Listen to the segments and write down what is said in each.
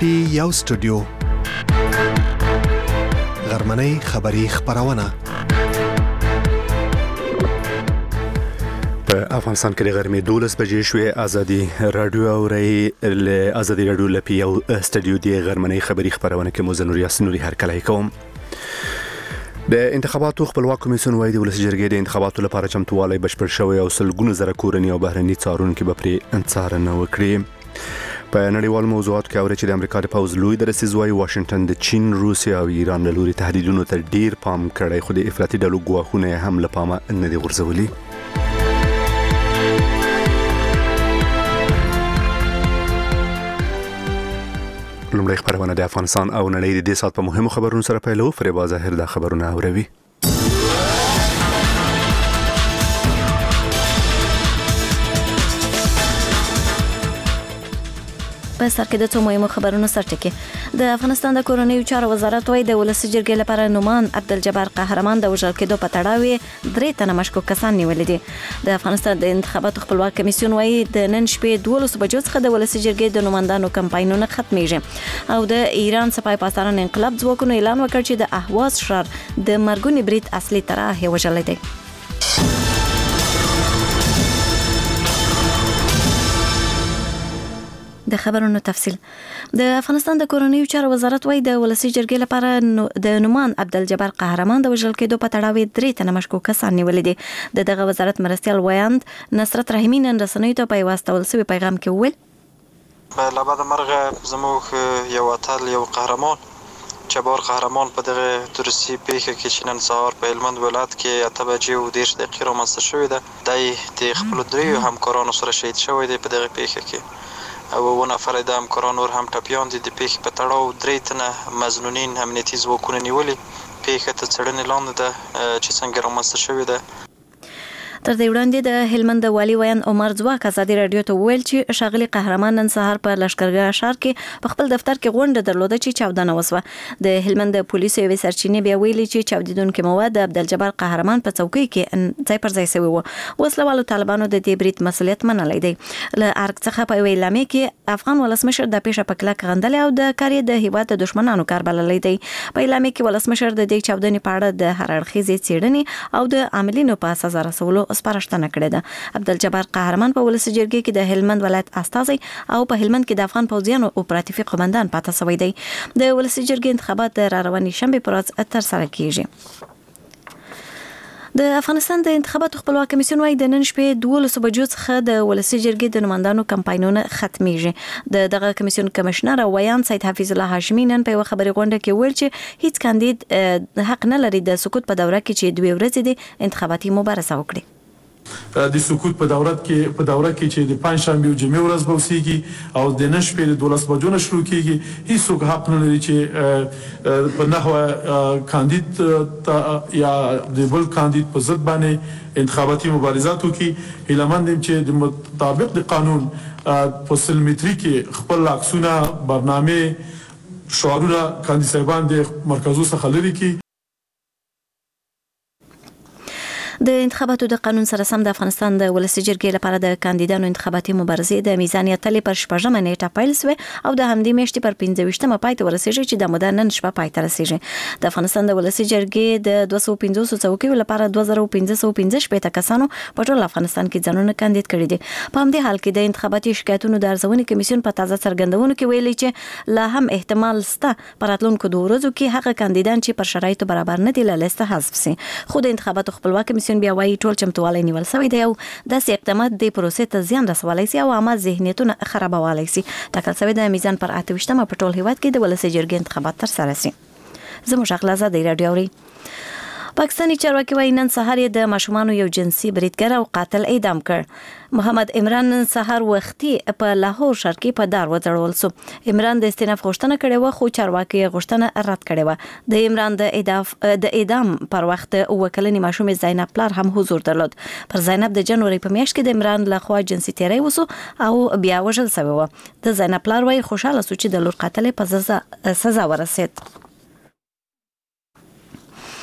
پی یو سټوډیو غرمنۍ خبری خبرونه په افغانستان کې د غرمې 12 بجې شوې. ازادي رادیو اوري له ازادي رادیو لپاره یو سټوډیو دی غرمنۍ خبری خبرونه کې مزنور یاسنوري هر کله کوم. د انتخاباتو خپلواک کمیسیون وايي د ولس جرګې د انتخاباتو لپاره چمتووالی بشپړ شوی او سلګونه زره کورنۍ او بهرني څارونکو به پرې څارنه وکړي. په نړیوال موضوعات کې اوري چې د امریکا د پوز لوی درسیز وايي واشنگټن د چین، روسیا او ایران له لوري تهدیدونو ته ډیر پام کړی، خو د افراطي ډلو ګواښونه هم له پامه نه دي غورځولي. لومړی خبرونه د افغانستان او نړۍ د دې سات په مهمو خبرونو سره پیلو. فریبا ظاهر دا خبرونه اوروي. په سر کې د څو مهمو خبرونو سرټکی. د افغانستان د کورنیو چارو وزارت وايي د ولسی جرګې لپاره نومان عبدالجبار قهرمان د وژل کېدو په تړاو 3 تنه مشکوک کسان نیول دي. د افغانستان د انتخاباتو خپلواک کمیسیون وايي د نن شپې 12 بجو څخه د ولسی جرګې د نوماندانو کمپاینونه ختميږي او د ایران سپاه پاسداران انقلاب ځواکونو اعلان وکړ چې د اهواز شهر د مرګونی برید اصلي طرح وژل دي. د خبرونو تفصیل. د افغانستان د کورنیو چارو وزارت وايي د ولسی جرګې لپاره د نومان عبدالجبار قهرمان د وژل کېدو په تړاو 3 تنه مشکوک کسان نیول دي. دغه وزارت مرستيال ویاند نصرت رحیمی نن رسنیو ته په واسطه ولسوي پیغام کې وویل له بعد مرغه زموږ یو اتل یو قهرمان جبار قهرمان په دغه تورسي پیښه کې چې نن سهار په هلمند ولایت کې 8:10 دقیقې رامنځته شوې ده. د خپل دریو همکارانو سره شهید شوی دی په دغه پیښه کې او و نفر د همکارانو نور هم ټپیان دي. د پیښې په تړاو 3 تنه مظنونین امنیتي ځواکونه نیولي. پیښه ته څېړنې لاندې ده چې څنګه رامنځته شوې ده. تر دې وړاندې د هلمند والي ویان عمر ځواک ازادي رادیو ته ویل چې شاغلي قهرمان نن سهار په لشکرګاه ښار کې په خپل دفتر کې غونډه درلوده چې چاودنه وسوه. د هلمند پولیسو یو سرچینه بیا ویلي چې چاودیدونکو مواد د عبدالجبار قهرمان په څوکۍ کې ځای پر ځای شوی و. وسلوالو طالبانو د دې برید مسؤلیت منلی دی. له ارګ څخه په اعلامیه کې افغان ولسمشر د پیښه په کلک غندل او د کاری د هیواد د دشمنانو کار بللی دی. په اعلامیه کې ولسمشر د دې چاودنې په اړه د هر اړخیزې څېړنې او د عاملینو په سزا رسولو سپارښتنه کړې ده. عبدالجبار قهرمان په ولسی جرګې کې د هلمند ولایت استازی او په هلمند کې د افغان پوځیانو اپراتیفي قومندان پاتې شوی دی. د ولسی جرګې انتخابات د رواني شنبه پر ورځ ترسره کیږي. د افغانستان د انتخاباتو خپلواک کمیسیون وايي د نن شپې 12 بجو څخه د ولسی جرګې د نوماندانو کمپاینونه ختميږي. دغه کمیسیون کمشنر ویان سید حفیظ الله هاشمی نن په خبري غونډه کې ویل چې هیڅ کاندید حق نه لري د سقوط په دوره کې چې 2 ورځې د انتخاباتي مبارزه وکړي. د سقوط په دوره کې چې د پنځشنبه او جمعې ورځ به وسیږي او د نن شپې د 12 بجو نه شروع کیږي. هیڅوک حق نه لري چې په نحوه کاندید یا د بل کاندید په ضد باندې انتخاباتي مبارزات وکړي. هیلمند چې د مطابق د قانون په سلمتري کې خپل عکسونه برنامه شعارونه کاندید صاحبان د مرکزو څخه لري کی. د انتخاباتو د قانون سره سم د افغانستان د ولسی جرګې لپاره د کاندیدانو انتخاباتي مبارزې د میزانیت تلې پر 8مه نیټه پیل شوه او د همدې میاشتې پر 15مه پای ته ورسیږي چې د مدار نن شپه پای ته رسیږي. د افغانستان د ولسی جرګې د 250 څوکیو لپاره 2515 کسانو په ټول افغانستان کې ځانونه کاندید کړي دي. په همدې حال کې د انتخاباتي شکایتونو د ارزونې کمیسیون په تازه څرګندونو کې ویلي چې لا هم احتمال شته په راتلونکو 2 ورځو کې هغه کاندیدان چې پر شرایطو برابر نه دي له لیسته حذف شي. خو د انتخاباتو خپلواک کمیسیون بیا وايي ټول چمتووالی نیول شوی دی او داسې اقدامات د پروسې ته زیان رسولی شي او عامه ذهنیتونه خرابولی شي. ټاکل شوی د میزان پر 28مه په ټول هیواد کې د ولسی جرګې انتخابات ترسره شي. زموږ اخلاصه دی رادیو اوري. پاکستاني چارواکي وايي نن سهار د ماشومانو یو جنسي بریدګر او قاتل اعدام کړ. محمد عمران نن سهار وختي په لاهور ښار کې په دار وځړول شو. عمران د استیناف غوښتنه کړې و خو چارواکي غوښتنه رد کړې و. د عمران د اعدام پر وخت وکلنې ماشومې زینب پلار هم حضور درلود. پر زینب د جنوري په میاشت کې د عمران لخوا جنسي تیری وسو او بیا وژل شوی و. د زینب پلار وايي خوشاله سو چې د لور قاتل په سزا ورسید.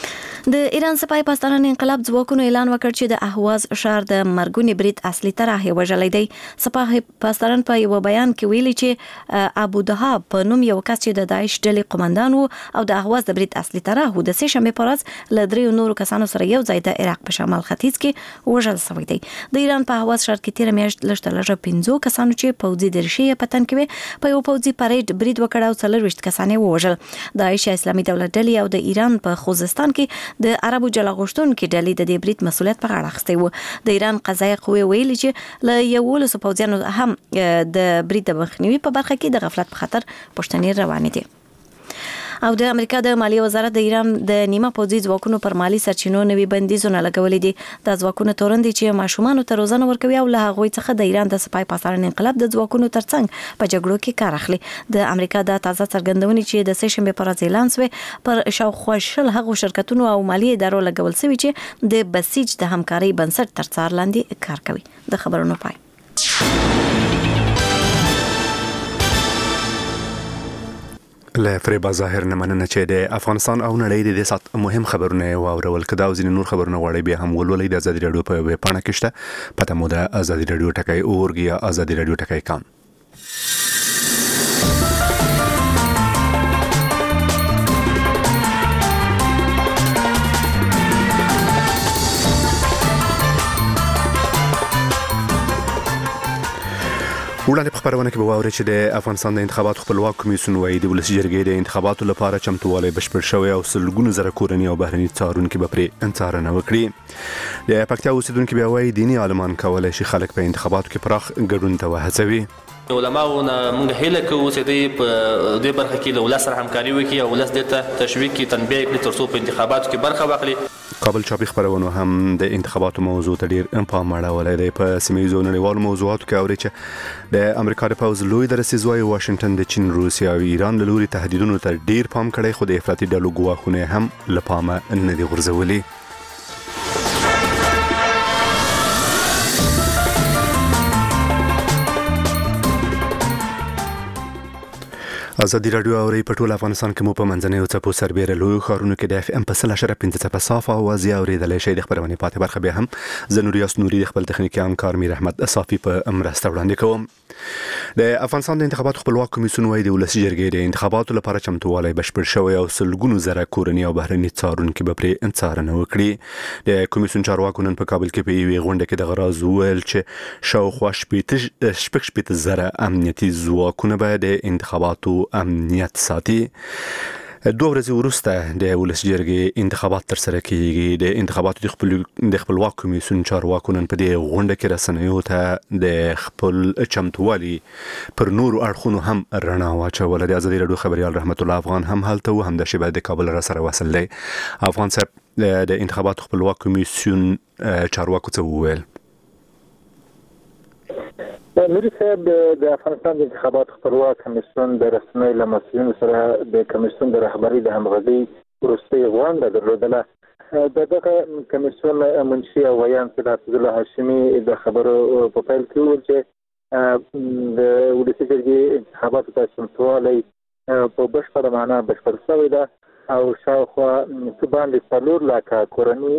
د ایران سپاه پاسداران انقلاب ځواکونو اعلان وکړ چې د اهواز ښار د مرګونی برید اصلي طرح وژلی دی. سپاه پاسداران په یو بیان کې ویلي چې ابو دهاب په نوم یو کس چې د داعش ډلې قومندان وو او د اهواز د برید اصلي طرح و د سه شنبه په ورځ له 3 نورو کسانو سره یو ځای د عراق په شمال ختیځ کې وژل شوی دی. د ایران په اهواز ښار کې تیر میاشت لږ 15 کسانو چې پوځي درشي پتن کې په یو پوځي پریډ برید وکړ او 40 کسان وژل. د داعش اسلامي دولت ډلې او د ایران په خوزستان کې د عربو جلا غوښتونکو ډلې د دې برید مسؤلیت په غاړه اخیستی و. د ایران قضایي قوې ویلي چې له 11 پوځیانو هم د برید د مخنیوي په برخه کې د غفلت په خاطر پوښتنې روانې دي. او د امریکا د مالیې وزارت د ایران د نیمه پوځي ځواکونو پر مالی سرچینو نوي بندیزونه لګولې دي. د ځواکونو تورن دي چې ماشومان ته روزنه ورکوي او له هغوی څخه د ایران د سپاه پاسداران انقلاب د ځواکونو ترڅنګ په جګړو کې کار اخلي. د امریکا د تازه څرګندونې چې د سه شنبه پر ورځ اعلان شوی پر شاوخوا شل هغو شرکتونو او مالی ادارو لګول شوی چې د بسیج د همکارۍ بنسټ تر څار لاندې کار کوي. د خبرونو پای. له فریبا ظاهر نه مننه چې د افغانستان او نړۍ د سات مهم خبرونه واورول. کدا او ځینې نور خبرونه غواړي بیا هم ولولئ د ازادي رادیو په ویب پاڼه کې شته. پته مو د ازادي رادیو ټکی اورګ یا ازادي رادیو ټکی کام. وړاندې په خبرونه کې به واورئ چې د افغانستان د انتخاباتو خپلواک کمیسیون وايي د ولسي جرګې د انتخاباتو لپاره چمتووالی بشپړ شوی او سلګونه زره کورني او بهرني څارونکي به پرې څارنه وکړي. د پکتیا اوسیدونکو بیا وايي دیني عالمان کولای شي خلک په انتخاباتو کې پراخ ګډون ته وهڅوي. علماونه موږ هیله کوو چې د دې برخه کې له ولس سره همکاري وکړي او ولس دې ته تشویق کړي تنبیه کړي ترڅو په انتخاباتو کې برخه واخلي. کابل چاپی خبرونه هم د انتخاباتو موضوع ته ډیر پام اړولی دی. په سیمه ییزو نړیوالو موضوعاتو کې اوري چې د امریکا د پوځ لوی درسیزوي واشنگټن د چین، روسیا او ایران له لوري تهدیدونو ته ډیر پام کړی، خو د افراطي ډلو ګواښونه هم له پامه نه دي غورځولي. ازادي رادیو اوري په ټول افغانستان کې مو په منځنۍ او څپو سربېره لوی ښارونو کې د اف ام په 100.5 صافه او ازي اورېدلی شئ. د خبرونې پاتې برخه بیا هم زه نوریاس نوري د خپل تخنیکي همکار میر احمد صافي په مرسته وړاندې کوم. د افغانستان د انتخاباتو خپلواک کمیسیون وايي د ولسي جرګې د انتخاباتو لپاره چمتووالی بشپړ شوی او سلګونو زره کورني او بهرني څارونکي به پرې څارنه وکړي. د کمیسیون چارواکو نن په کابل کې په یوې غونډه کې دغه راز وویل چې شاوخوا شپږ زره امنیتي ځواکونه به د انتخاباتو امنیت ساتي. 2 ورځې وروسته د ولسي جرګې انتخابات ترسره کیږي. د انتخاباتو د خپلواک کمیسیون چارواکو نن په دې غونډه کې رسنیو ته د خپل چمتووالي پر نورو اړخونو هم رڼا واچوله. د ازادي رادیو خبريال رحمت الله افغان هم هلته و، هم د شبه د کابل را سره وصل دی. افغان صاحب د انتخاباتو خپلواک کمیسیون چارواکو څه وویل؟ نوري صاحب د افغانستان د انتخاباتو خپلواک کمیسیون د رسنیو له مسؤلینو سره د کمیسیون د رهبرۍ د همغږۍ وروستۍ غونډه درلودله. دغه کمیسیون منشي او ویان سید عبدالله هاشمي د خبرو په پیل کې وویل چې د ولسي جرګې انتخاباتو ته چمتووالی په بشپړه معنا بشپړ شوی ده او شاوخوا څه باندې 4 لکه کورني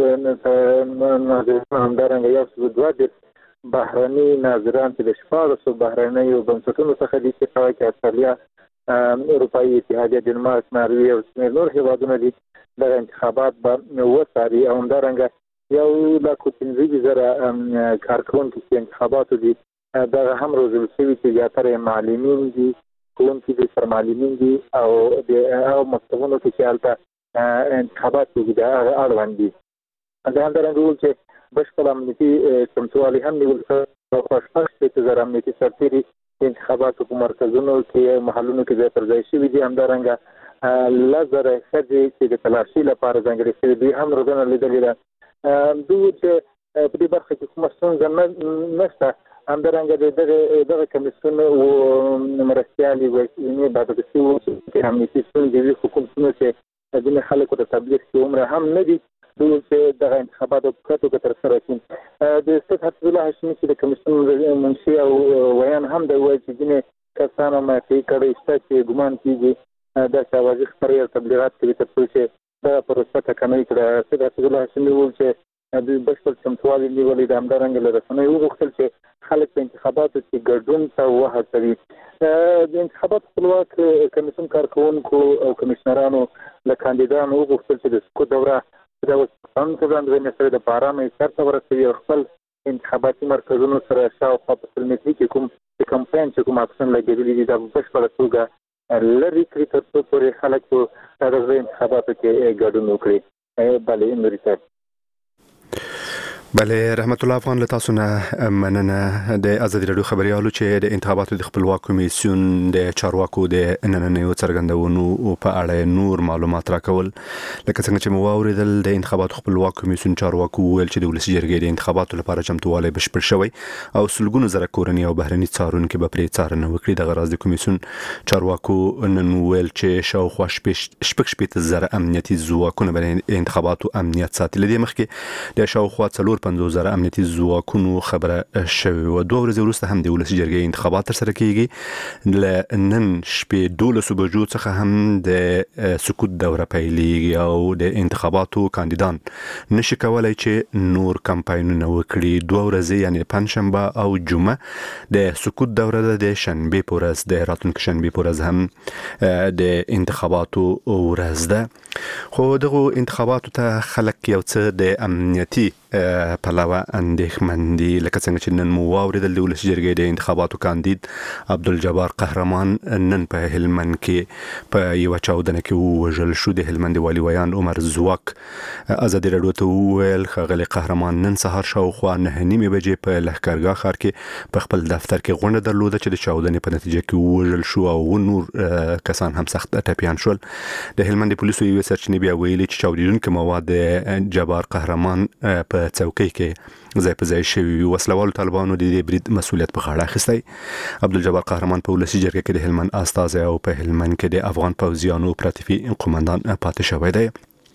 ناظران همدارنګه 102 بهرني ناظران چې د 14 بهرنیو بنسټونو څخه دي چې په کې استرالیا، اروپایي اتحادیه، ډنمارک، ناروې او نور هیوادونه دي. د انتخابات به وڅاري او همدارنګه 1,15,000 کارکوونکي چې انتخاباتو دي دغه هم روزل شوي چې زیاتره معلمین دي، ښوونکي دي، سرمعلمین دي او د مکتبونو کې چې هلته انتخابات کېږي د هغه اړوند دي. همدارنګه وویل چې بشپړ امنیتي چمتووالی هم نیول شوی او شپږ زره امنیتي سرتېري انتخاباتو په مرکزونو کې محلونو کې ځای پر ځای شوي دي. همدارنګه 10,000 ښځې چې د تلاشي لپاره ځانګړې شوي دوی هم روزنه لیدلې ده. دوی چې په دې برخه کې کومه ستونزه نشته. همدارنګه دغه کمیسیون مرستیالي وکیلې بعد د چې امنیتي ستونزې وي حکومتونو چې ځینې خلکو ته تبلیغ کې عمره هم نه دي دوی چې دغه انتخاباتو په کتو ترسره کړي. د استاد عبدالله هاشمي چې د کمیسیون منشي او ویان هم د وایي چې ځینې کسانو ماتې کړی شته چې ګمان کېږي دا چې اوازې خپرې او تبلیغات کوي تر څو چې د پروسه ټکنۍ کړه. سید اسدالله هاشمي وویل چې دوی بشپړ چمتووالی نیولې د همدارنګه له رسنیو وغوښتل چې خلک په انتخاباتو کې ګډون ته وهڅوي. د انتخاباتو خپلواک کمیسیون کارکوونکو او کمیشنرانو له کاندیدانو وغوښتل چې د سکوت دوره د قانون پر وړاندې سره د بارامه سر ته ورسوي او خپل انتخاباتي مرکزونو سره شاوخوا په 100 متري کې کوم کمپاین چې کوم اکشن لګېدلی دي د بشپړه توګه لري کړي تر څو پورې خلک په دغه انتخاباتو کې ګډون وکړي. بله نوري بله رحمت الله افغان له تاسو نه مننه. د ازادي رادیو خبريالو چې د انتخاباتو د خپلواک کمیسیون د چارواکو د نننیو څرګندونو په اړه نور معلومات راکول. لکه څنګه چې مو واوریدل د انتخاباتو خپلواک کمیسیون چارواکو ویل چې د ولسی جرګې د انتخاباتو لپاره چمتووالی بشپړ شوی او سلګونو زره کورنۍ او بهرني څارونکو به پرې څارنه وکړي. د غراض د کمیسیون چارواکو نن ویل چې شاوخوا شپږ زره امنیتي ځواکونه به انتخاباتو امنیت ساتي. لدې مخکې د شاوخوا 50,000 امنیتي ځواکونو خبره شوې و. 2 ورځې وروسته هم د ولسی جرګې انتخابات ترسره کیږي. نن شپې 12 بجو څخه هم د سکوت دوره پیلېږي او د انتخاباتو کاندیدان نشي کولای چې نور کمپاینونه وکړي. 2 ورځې یعنی پنځشنبه او جمعه د سکوت دوره د شنبه په ورځ د راتلونکي شنبه په ورځ هم د انتخاباتو ورځ ده. خو دغه انتخاباتو ته خلک یو څه د امنیتي پلوه اندېښمن دي. لکه څنګه چې نن مو واوریدل د ولسی جرګې د انتخاباتو کاندید عبدالجبار قهرمان نن په هلمند کې په یو چاودنه کې وژل شو. د هلمند والي ویان عمر زواک ازادي رادیو ته ویل ښاغلی قهرمان نن سهار شاوخوا 9:30 بجې په لښکرګاه ښار کې په خپل دفتر کې غونډه درلوده چې د چاودنې په نتیجه کې وژل شو او نور کسان هم سخت ټپیان شول. د هلمند پولیسو یو سرچینې بیا ویلي چې چاودیدونکو مواد جبار قهرمان په څوکۍ کې ځای په ځای شوي. وسلوالو طالبانو د دې برید مسؤلیت په غاړه اخیستی. عبدالجبار قهرمان په ولسی جرګه کې د هلمند استازی او په هلمند کې د افغان پوځیانو اپراتیفي قومندان پاتې شوی دی.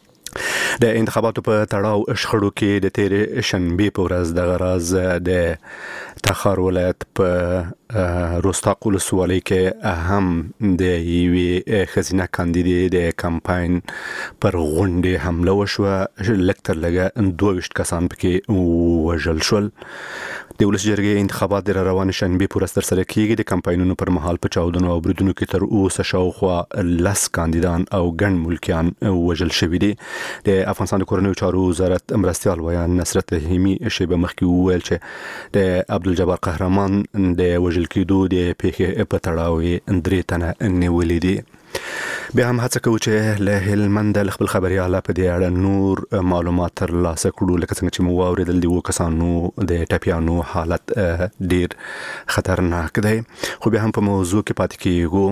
د انتخاباتو په تړاو شخړو کې د تیر شنبه په ورځ د غراض د تخار ولایت په روستاق ولسوالۍ کې هم د یوې ښځینه کاندیدې د کمپاین پر غونډې حمله وشوه. لکتر لګه 22 کسان پکې وژل شول. د ولسی جرګې انتخابات د روان شنبه په ورځ ترسره کیږي. د کمپاینونو پر مهال په چاودنو او بریدونو کې تر اوسه شاوخوا 10 کاندیدان او ګڼ ملکیان وژل شوي دي. د افغانستان د کورنیو چارو وزارت مرستیال ویان نصرت رحیمي شیبه مخکې وویل چې د عبدالجبار قهرمان د وژل کېدو د پیښې په تړاو 3 تنه نیولې دي. بیا هم هڅه کوو چې له هلمند له خپل خبرياله په دې اړه نور معلومات ترلاسه کړو. لکه څنګه چې مو واوریدل د کسانو د ټپیانو حالت ډیر خطرناک دی. خو بیا هم په موضوع کې پاتې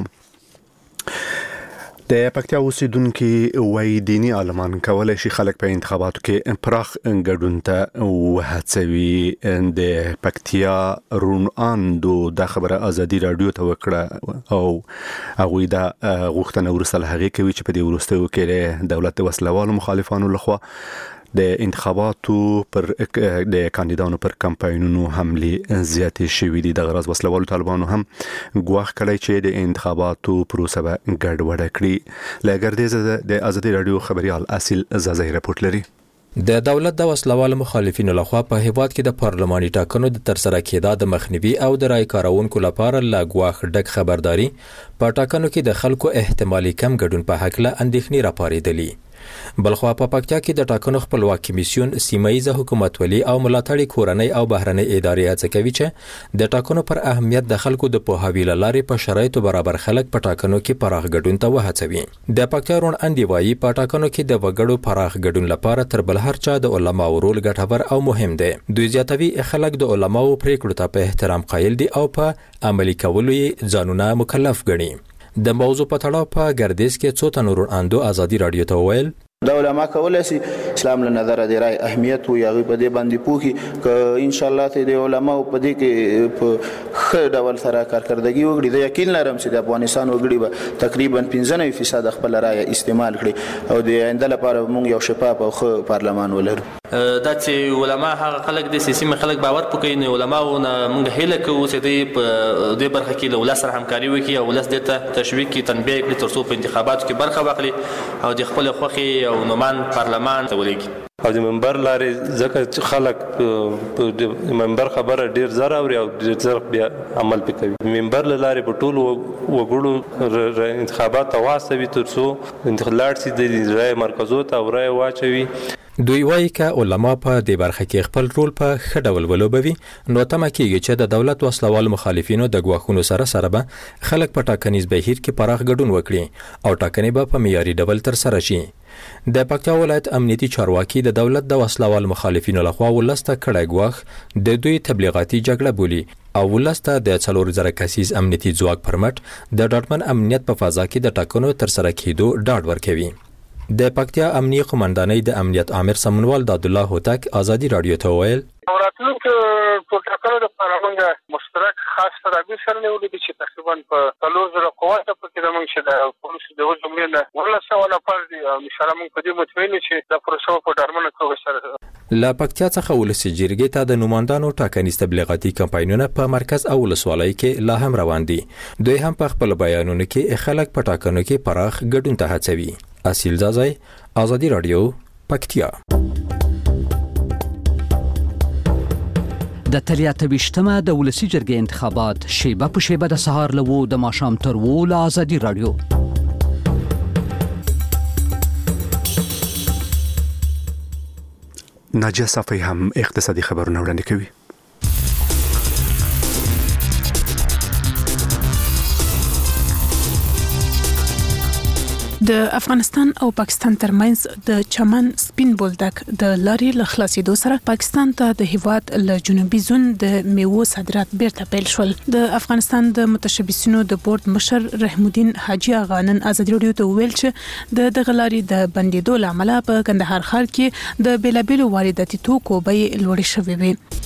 کیږو. د پکتیا اوسیدونکو وایي دینی عالمان کولای شي خلک په انتخاباتو کې پراخ ګډون ته وهڅوي. د پکتیا روناندو د خبره ازادي رادیو ته وکړه او هغه د غوښتنه ورسره هغه کوي چې په دې وروستیو کې دولت د وسلوالو مخالفانو لخوا د انتخاباتو پر د کاندیدانو پر کمپاینونو حمله زیاتې شوې دي. د غراض وسلوالو طالبانو هم ګواښ کړی چې د انتخاباتو پروسه به ګډوډه کړي. لګردیزه د ازادي رادیو خبريال اصل زازي رپورټ لري. د دولت د وسلوالو مخالفینو لخوا په هیواد کې د پارلماني ټاکنو د ترسره کېدا د مخنیوي او د رای کارونکو لپاره لاګواخ ډک خبرداري په ټاکنو کې د خلکو احتمالي کم ګډون په حق له اندېښنې راپارېدلې. بلخوا په پکتیا کې د ټاکنو خپلواک کمیسیون سیمایي حکومتولي او ملاتړي کورنۍ او بهرنۍ ادارې هڅه کوي چې د ټاکنو پر اهمیت د خلکو د پوهاوي لارې په شرایطو برابر خلک په ټاکنو کې پراخ ګډون ته وهڅوي. د پکتیا روناندي وایي په ټاکنو کې د وګړو پراخ ګډون لپاره تر بل هر چا د علماو رول ګټور او مهم دی. دوی زیاتوي خلک د علماو پریکړو ته په احترام قایل دي او په عملي کولو یې ځانونه مکلف ګڼي. د موضوع په تړاو په ګردیز کې څو تنو روناندو ازادي رادیو ته ویل د علماء کولای شي اسلام له نظر د رای اهمیت او یغي په دې باندې پوښي ک ان شاء الله ته د علماء په دې کې په خیر ډول سره کارکړدګي وګړي د یقین لرم چې د افغانستان وګړي به تقریبا 15% خپل رای استعمال کړي او د آینده لپاره موږ یو شفاف او ښه پارلمان ولرو. دا چې علماء هغه خلک د سیاسي خلک باور پکې نه علماءونه موږ هیله کوو چې د برخه کې له ولس سره همکاري وکړي او ولس د تشویق کی تنبیه کړي ترڅو په انتخاباتو کې برخه واخلي او د خپل خوخي یو نومان پارلمان ته ولېږي. او د منبر لارې ځکه چې خلک په منبر خبره ډیر زر اوري او ډیر زر بیا عمل پې کوي. منبر له لارې په ټولو وګړو انتخابات ته واستوي تر څو لاړ شي د رایې مرکزو ته او رایې واچوي. دوی وایي که علما په دې برخه کې خپل رول په ښه ډول ولوبوي نو تمه کېږي چې د دولت وسلوال مخالفینو د ګواښونو سره به خلک په ټاکنیز بهیر کې پراخ ګډون وکړي او ټاکنې به په معیاري ډول ترسره شي. د پکتیا ولایت امنیتي چارواکي د دولت د وسلوال مخالفینو لخوا ولسته کړی ګواښ د دوی تبلیغاتي جګړه بولي او ولسته د 4000 کسیز امنیتي ځواک پر مټ د ډاډمن امنیت په فضا کې د ټاکنو ترسره کېدو ډاډ ورکوي. د پکتیا امنیي قومندانۍ د امنیت عامر سمنوال د عبدالله هوتک ازادي رادیو ته وویل راتلونکو ټاکنو لپاره موږ مشترک خاص تدابیر سره نیولې دي چې تقریبا په 4000 قوات په کې د موږ د پولیسو د جملې نه 1900 نفر دي او نشره موږ په دې مطمئن چې د پروسو په ډارمنه توګه سره لا پکتیا څخه ولسی جرګې ته د نوماندانو ټاکنیز تبلیغاتي کمپاینونه په مرکز او ولسوالۍ کې لا هم روان دي. دوی هم په خپل بیانونو کې خلک په ټاکنو کې پراخ ګډون ته هڅوي. اصیل زازای ازادي رادیو پکتیا. د 23مه د ولسی جرګې انتخابات شیبه په شیبه د سهار له 2 د ماښام تر 2 له ازادي رادیو. ناجیه صافی هم اقتصادي خبرونه وړاندې کوي. د افغانستان او پاکستان ترمنځ د چمن سپین بولدک د لارې له خلاصېدو سره پاکستان ته د هیواد له جنوبي زون د میوو صادرات بیرته پیل شول. د افغانستان د متشبثینو د بورډ مشر رحم الدین حاجی اغا نن ازادي رادیو ته ویل چې د دغه لارې د بندیدو لامل په کندهار ښار کې د بیلابیلو وارداتي توکو بیې لوړې شوې وي.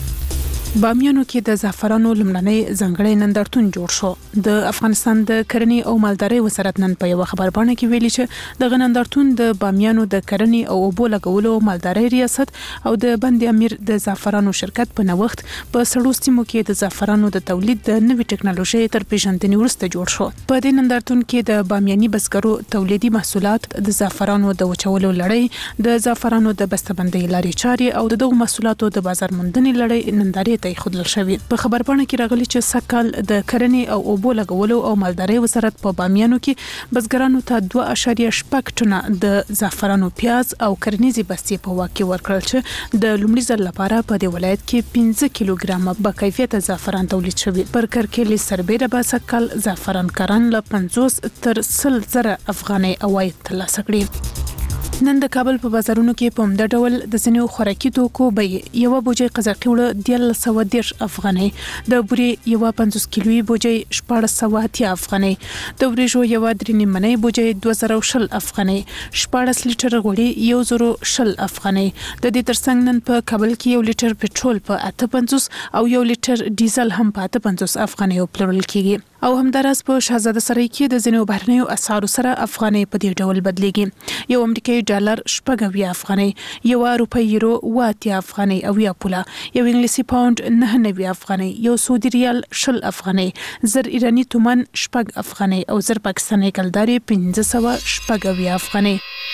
بامیانو کې د زعفرانو لمړنۍ ځانګړی نندارتون جوړ شو. د افغانستان د کرنې او مالدارۍ وزارت نن په یو خبرپاڼه کې ویلي چې د نندارتون د بامیانو د کرنې او اوبو لګولو مالدارۍ ریاست او د بند امیر د زعفرانو شرکت په نوښت په سړو سیمو کې د زعفرانو د تولید د نوې ټکنالوژي تر پیژندنې وروسته جوړ شو. په دې نندارتون کې د بامیاني بزګرو تولیدي محصولات، د زعفرانو د وچولو لړۍ، د زعفرانو د بسته‌بندۍ لارې چارې او د دغو محصولاتو د بازار موندنې لړۍ نندارې ته خودل شوی. په خبرپاڼه کې راغلي چې سکهال د کرنې او اوبو لګولو او مالدارۍ وزارت په بامیانو کې بزګرانو ته 2.6 ټنه د زعفرانو پیاز او کرنیزي بستې په واک کې ورکړل چې د لومړي ځل لپاره په دې ولایت کې 15 کیلوګرام با کیفیت زعفران تولید شوی. پر کرکېلي سربېره به سکهال زعفران کاران له 50 تر 100 زره افغانۍ عواید ترلاسه کړي. نن د کابل په بازارونو کې په همدا ډول د ځینو خوراکي توکو بیې یو بوجۍ قزاقي وړه 1310 افغانۍ، د بورې یو 50 کیلوي بوجۍ 1480 افغانۍ، د وریژو یو 3 منۍ بوجۍ 2010 افغانۍ، 14 لیټر غوړي 1010 افغانۍ. د دې ترڅنګ نن په کابل کې 1 لیټر پټرول په 58 او 1 لیټر ډیزل هم په 58 افغانۍ پلورل کیږي. او همداراز په شاهزاده سرای کې د ځینو بهرنیو اسعارو سره افغانۍ په دې ډول بدلېږي. یو امریکایي ډالر 80 افغانۍ، یو روپۍ یورو 80 افغانۍ او یا پوله، یو انګلیسي پاوند 99 افغانۍ، یو سعودي ریال 20 افغانۍ، زر ایرانی تومان 8 افغانۍ او زر پاکستاني کلداري 1580 افغانۍ.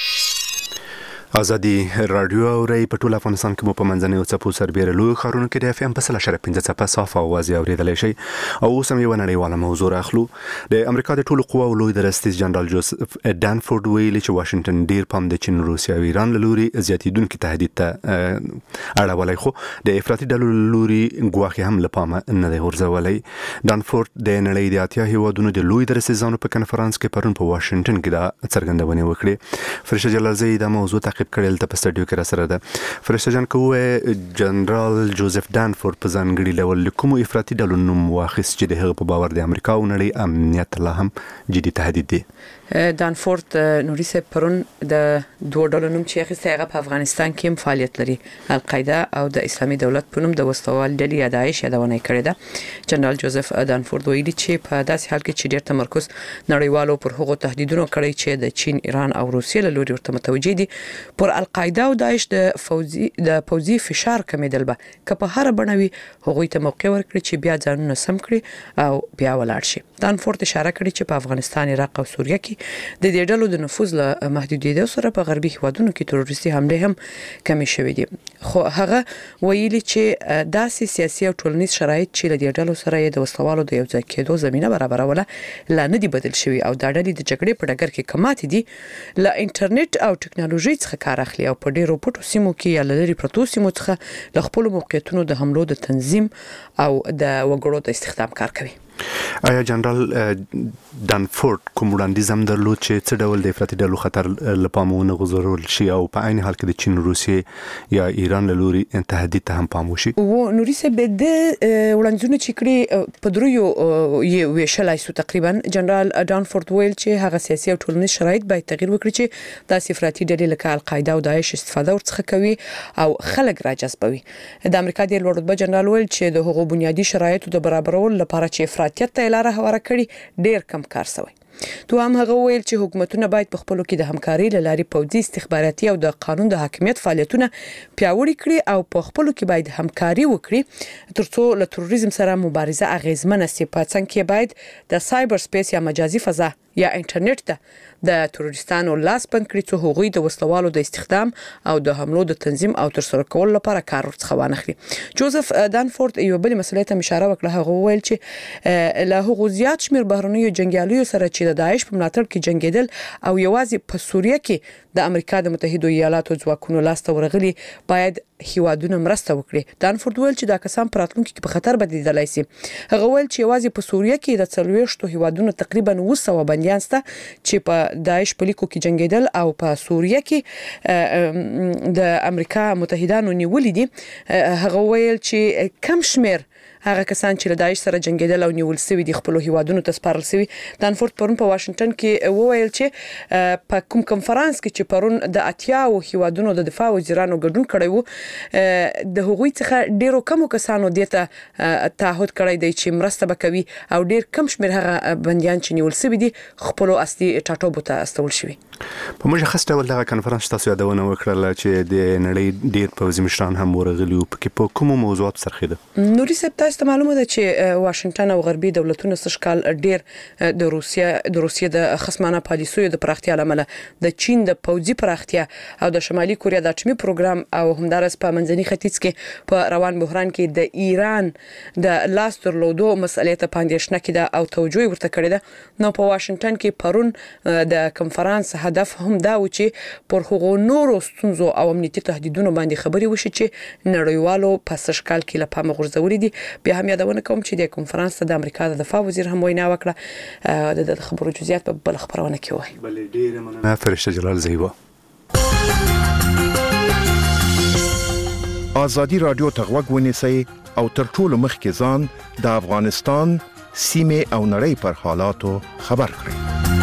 ازادي رادیو اوري په ټول افغانستان کې مو په منځنۍ او څپو سربېره لوی ښارونو کې د اف ام په 1.5 څپه صاف اوازې اورېدلی شي. او اوس هم یوه نړیواله موضوع راخلو. د امریکا د ټولو قواو لوی درستیز جنرال جوزف ډانفورد ویلي چې واشنګټن ډیر پام د چین، روسیه او ایران له لوري زیاتېدونکي تهدید ته اړولی، خو د افراطي ډلو له لوري ګواښ هم له پامه نه دی غورځولی. ډانفورد د نړۍ د 80 هیوادونو د لوی درستیزانو په کنفرانس کې پرون په واشنګټن کې دا څرګندونې وکړې. فرشته جلالزی دا موضوع تعقیب کړل ته په سټډیو کې را سره ده. فرشته جان کوه جنرال جوزف ډانفورد په ځانګړي ډول کوم افراطي ډلو نوم واخیست چې د هغه په باور د امریکا او نړۍ امنیت لا هم جدي تهدید دی. ډانفورد نوري سه پرون د دوه ډلو نوم چې اخیسته هغه په افغانستان کې هم فعالیت لري، القاعده او د اسلامي دولت په نوم د وسوال ډلې یا داعش یادونه کړې ده. جنرال جوزف ډانفورد ویلي چې په داسې حال کې چې ډېر تمرکز نړیوالو پر هغو تهدیدونو کړی چې د چین، ایران او روسیې له لوري ورته متوجه دي، پر القاعده او داعش د پوځي فشار کمیدل به که په هر بڼه وي هغوی ته موقع ورکړي چې بیا ځانونه سم کړي او بیا ولاړ شي. دانفورد اشاره کړې چې په افغانستان، عراق او سوریه کې د دې ډلو د نفوذ له محدودیت سره په غربي هیوادونو کې تروریستي حمله هم کمې شوې دي. خو هغه ویلي چې داسې سیاسي او ټولنیز شرایط چې له دې ډلو سره د وسلوالو د یو ځای کېدو زمينه برابروله لا نه دي بدل شوي او دا ډلې د جګړې په ډګر کې کماتې دي له انټرنیټ او ټکنالوژي څخه کار اخلي او په ډېرو پټو سیمو کې یا لری پروتو سیمو څخه له خپل موقعیتونو د حملو د تنظیم او د وګړو د استخدام کار کوي. آیا جنرال دانفورد کوم وړاندیز هم درلود چې څه ډول د افراطي ډلو خطر له پامه ونه غورځول شي او په عین حال کې د چین، روسیې یا ایران له لوري تهدید ته هم پام وشي؟ و نوري سه به د وړاندیزونه چې کړی په دریو یو ویشلای سو تقریبا جنرال دانفورد ویل چې هغه سیاسي او ټولنیز شرایط باید تغیر وکړي چې د افراطي ډلې لکه القاعده او داعش استفاده ورڅخه کوي او خلک راجذبوي. د امریکا د لوړ رتبه جنرال ویل چې د هغو بنیادی شرایطو د برابرولو لپاره چې افراطیت ته لاره هواره کړي ډیر کم کار شوی. دوام هغه ویل چې حکومتونه باید په خپلو کې د همکاري لاري پوځي، استخباراتي او د قانون د حاکمیت فعالیتونه پیاوړي کړي او په خپلو کې باید همکاري وکړي ترڅو له تروریزم سره مبارزه اغیزمنه شي. په څنګ کې باید د سایبر سپیس یا مجازي فضا یا انټرنیټ ته د تروریستانو لاس بند کړي چې هغوی د وسلوالو د استخدام او د حملو د تنظیم او ترسره کولو لپاره کار ورڅخه وانخلي. جوزف دانفورد یو بل مسلې ته اشاره وکړه. هغه ویل چې له هغو زیات شمیر بهرنیو جنگیالیو سره چې د داعش په ملاتړ کې جنگیدل او یوازې په سوریه کې د امریکا د متحده ایالاتو ځواکونو لاس ته ورغلي باید هیوادونه مرسته وکړي. دانفورد ویل چې دا کسان په راتلونکي کې په خطر بدلیدلای شي. هغه ویل چې یوازې په سوریه کې د 40 هیوادونو تقریبا 200 بندیان شته چې په داعش په لیکو کې جنگیدل او په سوریه کې د امریکا متحدانو نیولې دي. هغه ویل چې کم شمیر هغه کسان چې له داعش سره جنگیدل او نیول شوی دي خپل هیوادونو ته سپارل شوی. دانفورد پرون په واشنگټن کې وویل چې په کوم کنفرانس کې چې پرون د اتیا او هیوادونو د دفاع وزیرانو ګډون کړی وو د هغوی څخه ډیرو کم کسانو دته تعهد کړی دی چې مرسته وکوي او ډیر کم شمیر هغه بنديان چې نیول شوی دي خپل اصلي ټاټوبو ته استول شوی. په مشخص ډول دغه کنفرانس تاسو یادونه وکړه چې د نړۍ ډیر پوځي مشران هم ورغلي او په کومو موضوعات سرخیده؟ نوري سپتا ته معلومه ده چې واشنگټن او غربي دولتونو سشکال ډیر د روسیې د خصمانه پالیسیو د پراختیا لامل د چین د پوځي پراختیا او د شمالي کوریا د اټومي پروګرام او همدارس په منځني ختیځ کې په روان بحران کې د ایران د لاس درلودو مسلې ته پاندېښنه کړه او توجه ورته کړې ده. نو په واشنگټن کې پرون د کنفرانس هدف هم دا و چې پر هغو نورو ستونزو او امنیتي تهدیدونو باندې خبري وشي چې نړیوالو په سشکال کې لپاره غورځولې دي. بیا هم یادونه کوم چې د کنفرانس د امریکا د دفاع وزیر هم وینا وکړه. د خبرو جزئیات په بل خبرونه کې وایي. بل ډیر مننه فرشته جلال زیبا. آزادی رادیو تغوږ ونیسئ او تر ټولو مخکې ځان د افغانستان سیمه او نړۍ پر حالاتو خبر کړئ.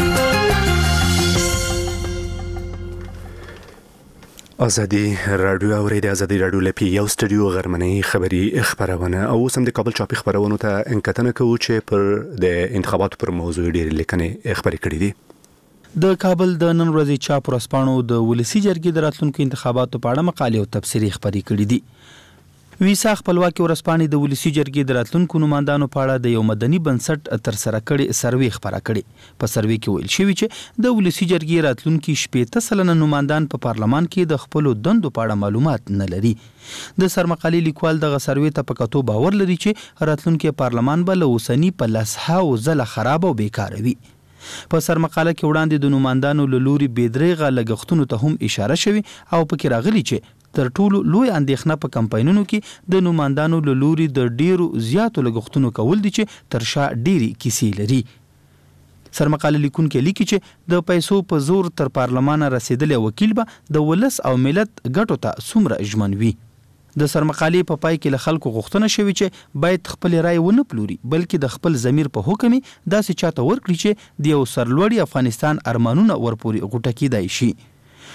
آزادی رادیو اوري د آزادی رادیو لپاره یو استودیو غرمنۍ خبری خبرونه او سم د کابل چاپی خبرونه ته انکتنه کوي چې پر د انتخاباتو پر موضوع ډېر لیکنې خبري کړې دي. د کابل د نن ورځې چاپ ورسپانو د ولسی جرګې د راتلونکو انتخاباتو په اړه مقالې او تبصرې خبري کړې دي. ویسا خپلواکي ورسپانې د ولسی جرګې د راتلونکو نمائندانو په اړه د یو مدني بنسټ تر سره کړي سروې خبره کړي. په سروې کې ویل شوی چې د ولسی جرګې راتلونکي 80% نمائندان په پارلمان کې د خپل دندو په اړه معلومات نه لري. د سرمقالي لیکوال د سروې ته په کتو باور لري چې راتلونکي پارلمان به له اوسنی په لسهاو زله خراب او بیکاره وي. په سرمقاله کې وړاندې د نمائندانو له لوري بېدریغه لګښتونو ته هم اشاره شوی او پکې راغلي چې تر ټولو لوی اندېښنه په کمپاینونو کې د نمائندانو له لوري د ډیرو زیاتو لګښتونو کول دي چې تر شا ډیری کیسې لري. سرمقاله لیکونکي لیکي چې د پیسو په زور تر پارلمان رسیدلی وکیل به د ولس او ملت ګټو ته څومره ژمن وي. د سرمقالې په پای کې له خلکو غوښتنه شوې چې باید خپل رائے ونه پلوري بلکې د خپل ضمیر په حکم داسې چاته ورکړي چې د یو سرلوړي افغانستان ارمانونه ورپوري غوټه کیدای شي.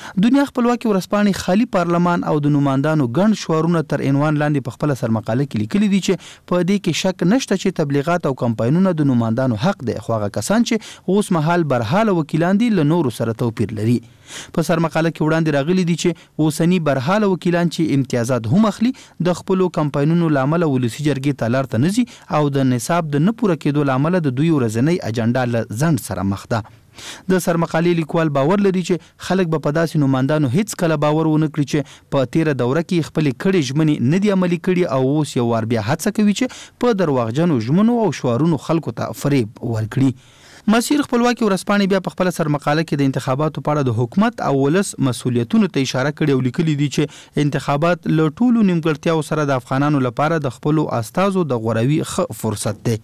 دنیا خپلواکي ورځپاڼې خالي پارلمان او د نوماندانو ګڼ شعارونه تر عنوان لاندې په خپل سرمقاله کې لیکلي دي چې په دې کې شک نشته چې تبلیغات او کمپاینونه د نوماندانو حق دی، خو هغه کسان چې اوس مهال برحاله وکیلان دي له نورو سره توپیر لري. په سرمقاله کې وړاندې راغلي دي چې اوسنی برحاله وکیلان چې امتیازات هم اخلي د خپلو کمپاینونو لامل ولسی جرګې ته لار ته نزي او د نصاب د نه پوره کېدو لامل د دوی ورځنی اجنډا له ځنډ سره مخ ده. د سرمقالې لیکوال باور لري چې خلک به په داسې نوماندانو هیڅ کله باور ونه کړي چې په تیره دوره کې خپل کړي ژمنې نه دي عملي کړي او اوس یو وار بیا هڅه کوي چې په درواغجنو ژمنو او شعارونو خلکو ته فریب ورکړي. مسیر خپلواکي ورځپاڼې بیا په خپل سرمقاله کې د انتخاباتو په اړه د حکومت او ولس مسؤلیتونو ته اشاره کړې او لیکلي دي چې انتخابات له ټولو نیمګړتیاو سره د افغانانو لپاره د خپلو استازو د غوروي ښه فرصت دی.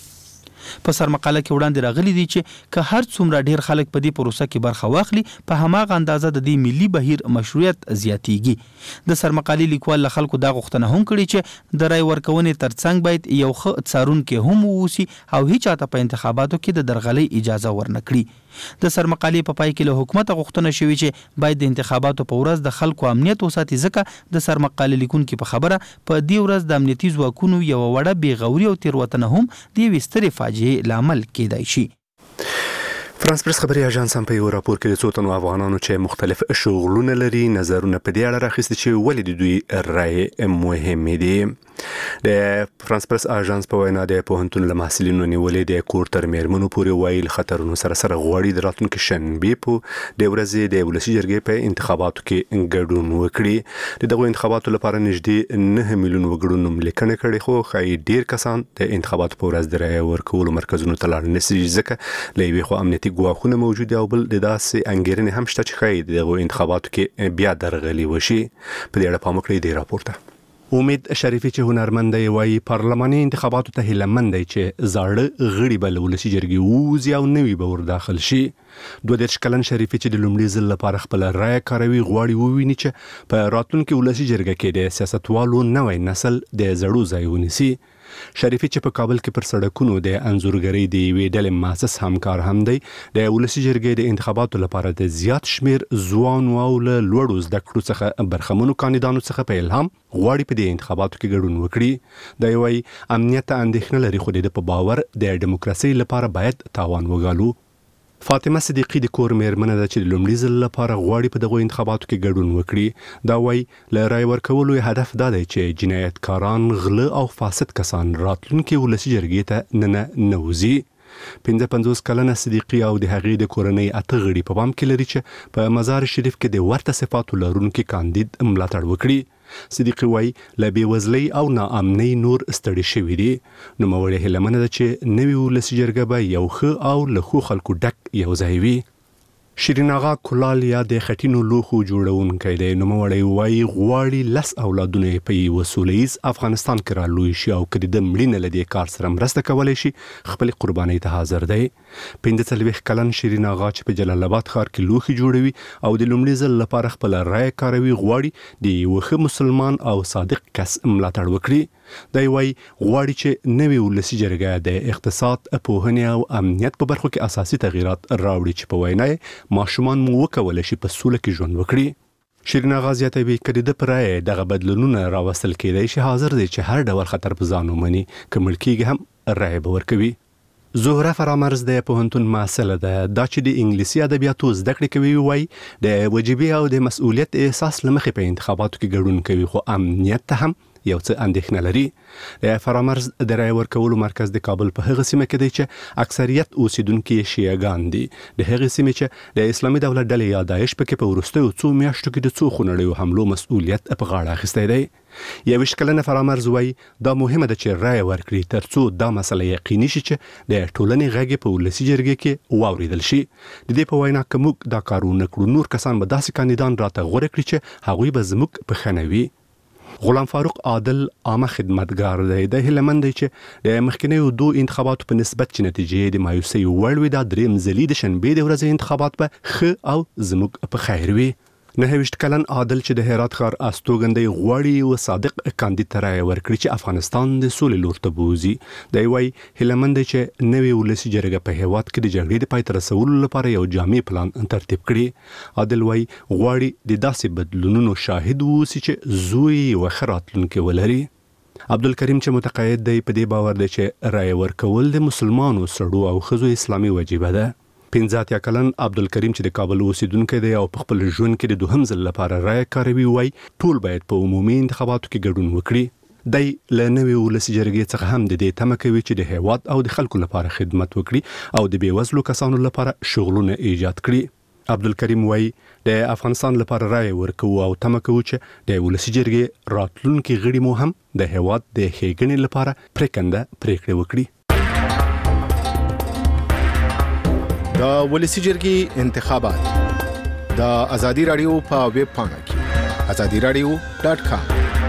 په سرمقاله کې وړاندې راغلي دي چې که هر څومره ډیر خلک په دې پروسه کې برخه واخلي په هماغه اندازه د دې ملي بهیر مشروعیت زیاتیږي. د سرمقالې لیکوال له خلکو دا غوښتنه هم کړې چې د رای ورکونې ترڅنګ باید یو ښه څارونکی هم ووسي او هیڅ چاته په انتخاباتو کې د درغلۍ اجازه ورنکړي. د سرمقالې په پای کې له حکومت غوښتنه شوې چې باید د انتخاباتو په ورځ د خلکو امنیت وساتي، ځکه د سرمقالې لیکونکو په خبره په دې ورځ د امنیتي ځواکونو یو وړه بیغوري او تیروتنه هم د یوې سترې فاجعې لامل کېدای شي. فرانس پرس خبري اژانس هم په یو راپور کې د څو تنو افغانانو چې مختلف شغلونه لري نظرونه په دې اړه راخیستي چې ولې د دوی رای مهم دي. د فرانس پرس اژانس په وینا د پوهنتون له محصلینو نیولې د کور تر میرمنو پورې وایي خطرونو سره غواړي د راتلونکي شنبې په د ورځې د ولسی جرګې په انتخاباتو کې ګډون وکړي. د دغه انتخاباتو لپاره نږدې 9 میلیون وګړو نوم لیکنه کړې، خو خای ډیر کسان د انتخاباتو په ورځ د رای ورکولو مرکزونو ته لاړ نشي، ځکه لوي خو امنیتي ګواښونه موجود او بل د داسې انګیرنې هم شته چې خای دغه انتخاباتو کې بیا درغلي وشي. په دې اړه پام وکړئ د راپورته. امید شریفی چې هنرمند دی وایي پارلماني انتخاباتو ته هیلمند دی چې زاړه غړي به له ولسي جرګې ووځي او نوي به ور داخل شي. 22 کلن شریفی چې د لومړي ځل لپاره خپل رای کاروي غواړي وویني چې په راتلونکي ولسي جرګه کې د سیاستوالو نوی نسل د زړو ځای ونیسي. شریفی چې په کابل کې پر سړکونو د انځورګرۍ د یوې ډلې مؤسس همکار هم دی، د ولسي جرګې د انتخاباتو لپاره د زیات شمیر ځوان او له لوړو زده کړو څخه برخمنو کاندیدانو څخه په الهام غواړي په دې انتخاباتو کې ګډون وکړي. دا یوه امنیت اندېښنه لري، خو د په باور د دیموکراسي لپاره باید تاوان وګالو. فاطمه صدیقی د کور میرمنه ده چې د لومړي ځل لپاره غواړي په دغه انتخاباتو کې ګډون وکړي. دا وایي له رای ورکولو هدف دا دی چې جنایتکاران، غله او فاسد کسان راتلونکي ولسي جرګې ته نه نوځي. 55 کلنه صدیقی او د هغې د کورنۍ 8 غړي په پام کې لري چې په مزار شریف کې د ورته صفاتو لرونکي کاندید ملاتړ وکړي. صدیقی وایي له بېوزلۍ او ناامنۍ نور ستړي شوي دي. نوموړې هیله ده چې نوي ولسي جرګه به یو ښه او له ښو خلکو ډک یو ځای وي. شیرین آغا کلال یا د خټینو لوښو جوړونکی دی. نوموړی وایي غواړي 10 اولادونه په یوه سوله ییز افغانستان کې رالوی شي او که د مړینې له دې کار سره مرسته کولی شي خپلې قربانۍ ته حاضر دی. 45 کلن شیرین آغا چې په جلال آباد ښار کې لوښي جوړوي او د لومړي ځل لپاره خپل رای کاروي غواړي د یوه ښه مسلمان او صادق کس ملاتړ وکړي. دی وایي غواړي چې نوې ولسي جرګه د اقتصاد، پوهنې او امنیت په برخو کې اساسي تغیرات راوړي چې په وینا یې ماشومان مو وکولی شي په سوله کې ژوند وکړي. شیرین آغا زیاتوي که د ده په رایه دغه بدلونونه راوستل کېدی شي حاضر دی چې هر ډول خطر په ځان ومني، که مړ کېږي هم رایه به ورکوي. زهره فرامرز د پوهنتون محصله ده. دا چې د انګلیسي ادبیاتو زده کړې کوي وایي د وجیبې او د مسؤلیت احساس له مخې په انتخاباتو کې ګډون کوي، خو امنیت ته هم یو څه اندېښنه لري. د فرامرز د رای ورکولو مرکز د کابل په هغه سیمه کې دی چې اکثریت اوسیدونکي شیعهګان دي. د هغې سیمې چې د اسلامي دولت ډلې یا داعش پکې په وروستیو څو میاشتو کې د څو خونړیو حملو مسؤلیت په غاړه اخیستی دی. 21 کلنه فرامرز وایي دا مهمه ده چې رای ورکړي ترڅو دا مسله یقیني شي چې د ټولنې غږ په ولسي جرګې کې واوریدل شي. د دې په وینا که موږ دا کار ونه کړو نور کسان به داسې کاندیدان راته غوره کړي چې هغوی به زموږ په ښه نه وي. غلام فاروق عادل عامه خدمتګار دی. د هیلمند دی چې د مخکنیو 2 انتخاباتو په نسبت چې نتیجې د مایوسۍ وړ وي، دا دریم ځلي د شنبې د ورځې انتخابات به ښه او زموږ په خیر وي. 29 کلن عادل چې د هرات ښار استوګندې غواړي او صادق کاندید ته رایه ورکړي چې افغانستان د سولې لور ته بوځي. دی وايي هیلمند چې نوې ولسي جرګه په هیواد کې د جګړې د پای ته رسولو لپاره یو جامع پلان ترتیب کړي. عادل وايي غواړي د داسې بدلونونو شاهد ووسي چې زوی او خراتلونکو ولري. عبدالکریم چې متقاعد دی په دې باور دی چې رایه ورکول د مسلمانو سړو او ښځو اسلامي وجیبه ده. 15 کلن عبدالکریم چې د کابل اوسیدونکی دی او په خپل ژوند کې د دوهم ځل لپاره رایه کاروي وای ټول باید په عمومي انتخاباتو کې ګډون وکړي. دی له نوې ولسي جرګې څخه هم د دې تمه کوي چې د هیواد او د خلکو لپاره خدمت وکړي او د بېوزلو کسانو لپاره شغلونه ایجاد کړي. عبدالکریم وای د افغانستان لپاره رایه ورکوو او تمه کوو چې د ولسي جرګې راتلونکي غړي مو هم د هیواد د ښېګڼې لپاره پرېکنده پرېکړې وکړي. د ولسي جرګې انتخابات د ازادي رادیو په ویب پاڼه کې azadiradio.com.